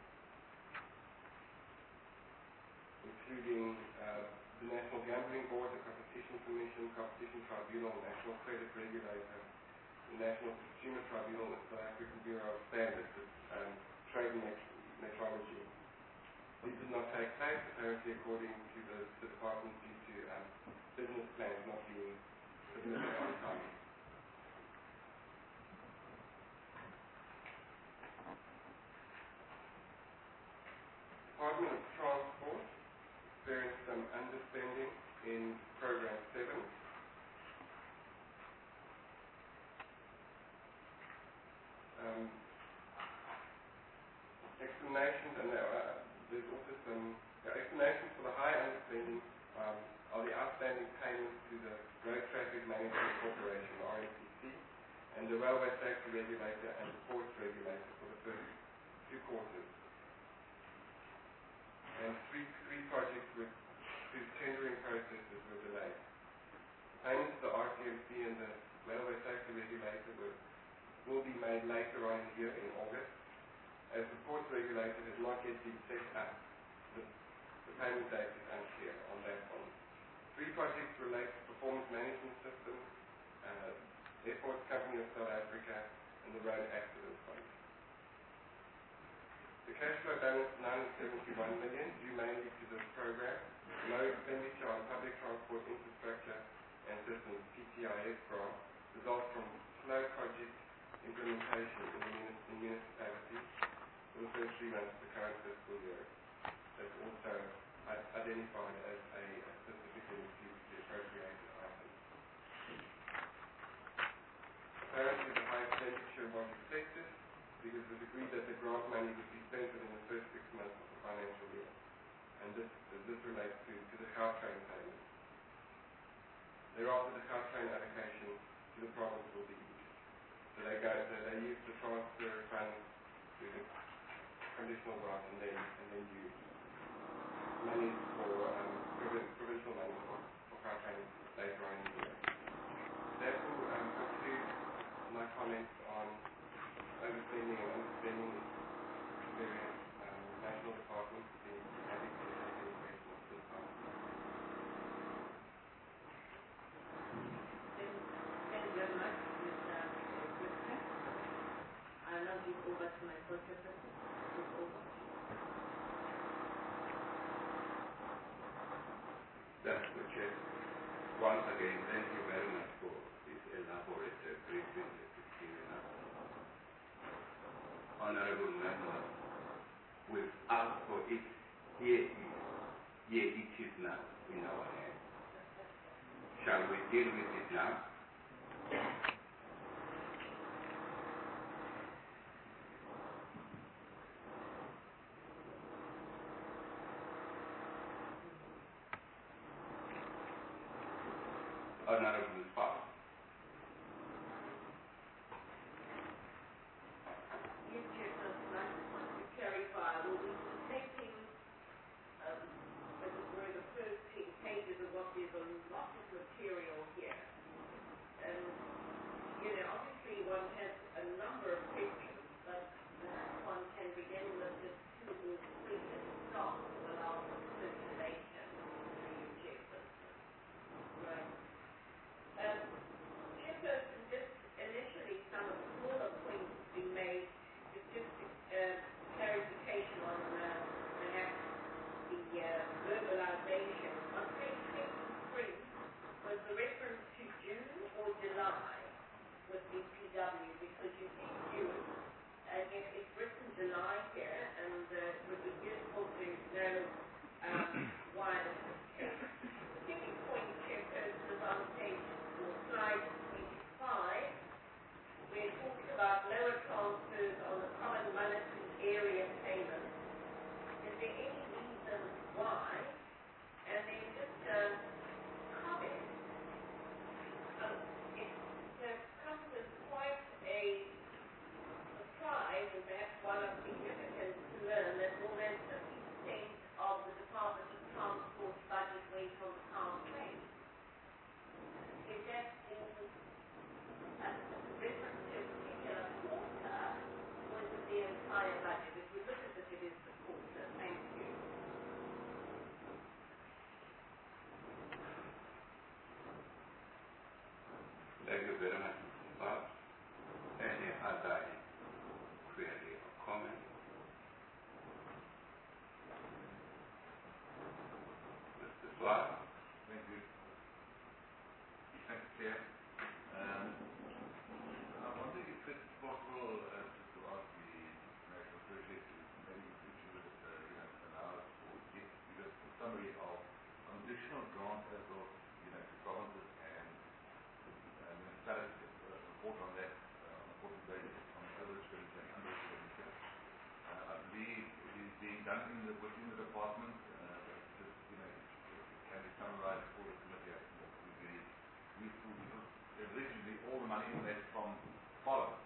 including the National Gambling Board, the Competition Commission, Competition Tribunal, National Credit Regulator, the National Consumer Tribunal, and South African Bureau of Standards, Trade and Metrology. These did not take place, apparently according to the department, due to business plans not being submitted on time. Department of Transport experienced some underspending in program 7. Explanations, and there's also some explanations for the high underspending are the outstanding payments to the Road Traffic Management Corporation, RMCC, and the Railway Safety Regulator and the Ports Regulator for the first 2 quarters. And three projects whose tendering processes were delayed. Payments to the RTMC and the Railway Safety Regulator will be made later on in the year in August, as the Ports Regulator has not yet been set up. The payment date is unclear on that one. 3 projects relate to Performance Management Systems, Airports Company of South Africa, and the Road Accident Fund. The cash flow balance is 971 million, due mainly to this program. Low expenditure on public transport infrastructure and systems, PTIS grant, results from slow project implementation in municipalities for the first 3 months of the current fiscal year. That's also identified as a specifically to appropriated item. Apparently the high expenditure was expected because it was agreed that the grant money would be spent within the first 6 months of the financial year. And this relates to the Gautrain payment. Thereafter, the Gautrain allocation to the province will be used. So they use the transfer funds to the conditional grant and then use money for provincial money for Gautrain later on in the year. That will conclude my comments on overspending and underspending various national departments. Be happy to take any questions at this time. Thank you very much, Mr. President. I'll now give over to my co-secretary. That's the chair. Once again, thank you very much for this elaborate briefing that you've given us. Honorable members, we've asked for it. Here it is now in our hands. Shall we deal with it now? Honorable Spouse. Yes, Chairperson, I just want to clarify, will we be taking, as it were, the first 10 pages of what there's a lot of material here. And, obviously one has a number of questions, but perhaps one can begin with just 2 or 3 at the start to allow for circulation through your Chairperson. Right. Chairperson, just initially some of the smaller points being made, just clarification on perhaps the verbalization. On page 23 was the reference to June or July with DPW, because you see June, and yet it's written July here, and it would be useful to know why this is the case. The second point, Chairperson, is on page slide 25, where it talks about lower transfers on the common monetary area payment. Is there any reason why? And then just a comment. It comes as quite a surprise, and perhaps one of significance to learn, that more than 50% of the Department of Transport budget went on the town train. Is that in reference to a particular quarter, or is it the entire budget? If we look at it, it is the quarter. Thank you. Thank you very much, Mr. Spouse. Any other query or comment? Mr. Swart? Thank you. Thank you, Chair. I wonder if it's possible just to ask the National Treasury to maybe allow us to give a summary of additional grants as of, to provinces and municipalities, report on that on a quarterly basis on over expenditure and under expenditure. I believe it is being done within the department, but just, if it can be summarized for the committee, I think that would be very useful, because originally all the money in there from followed.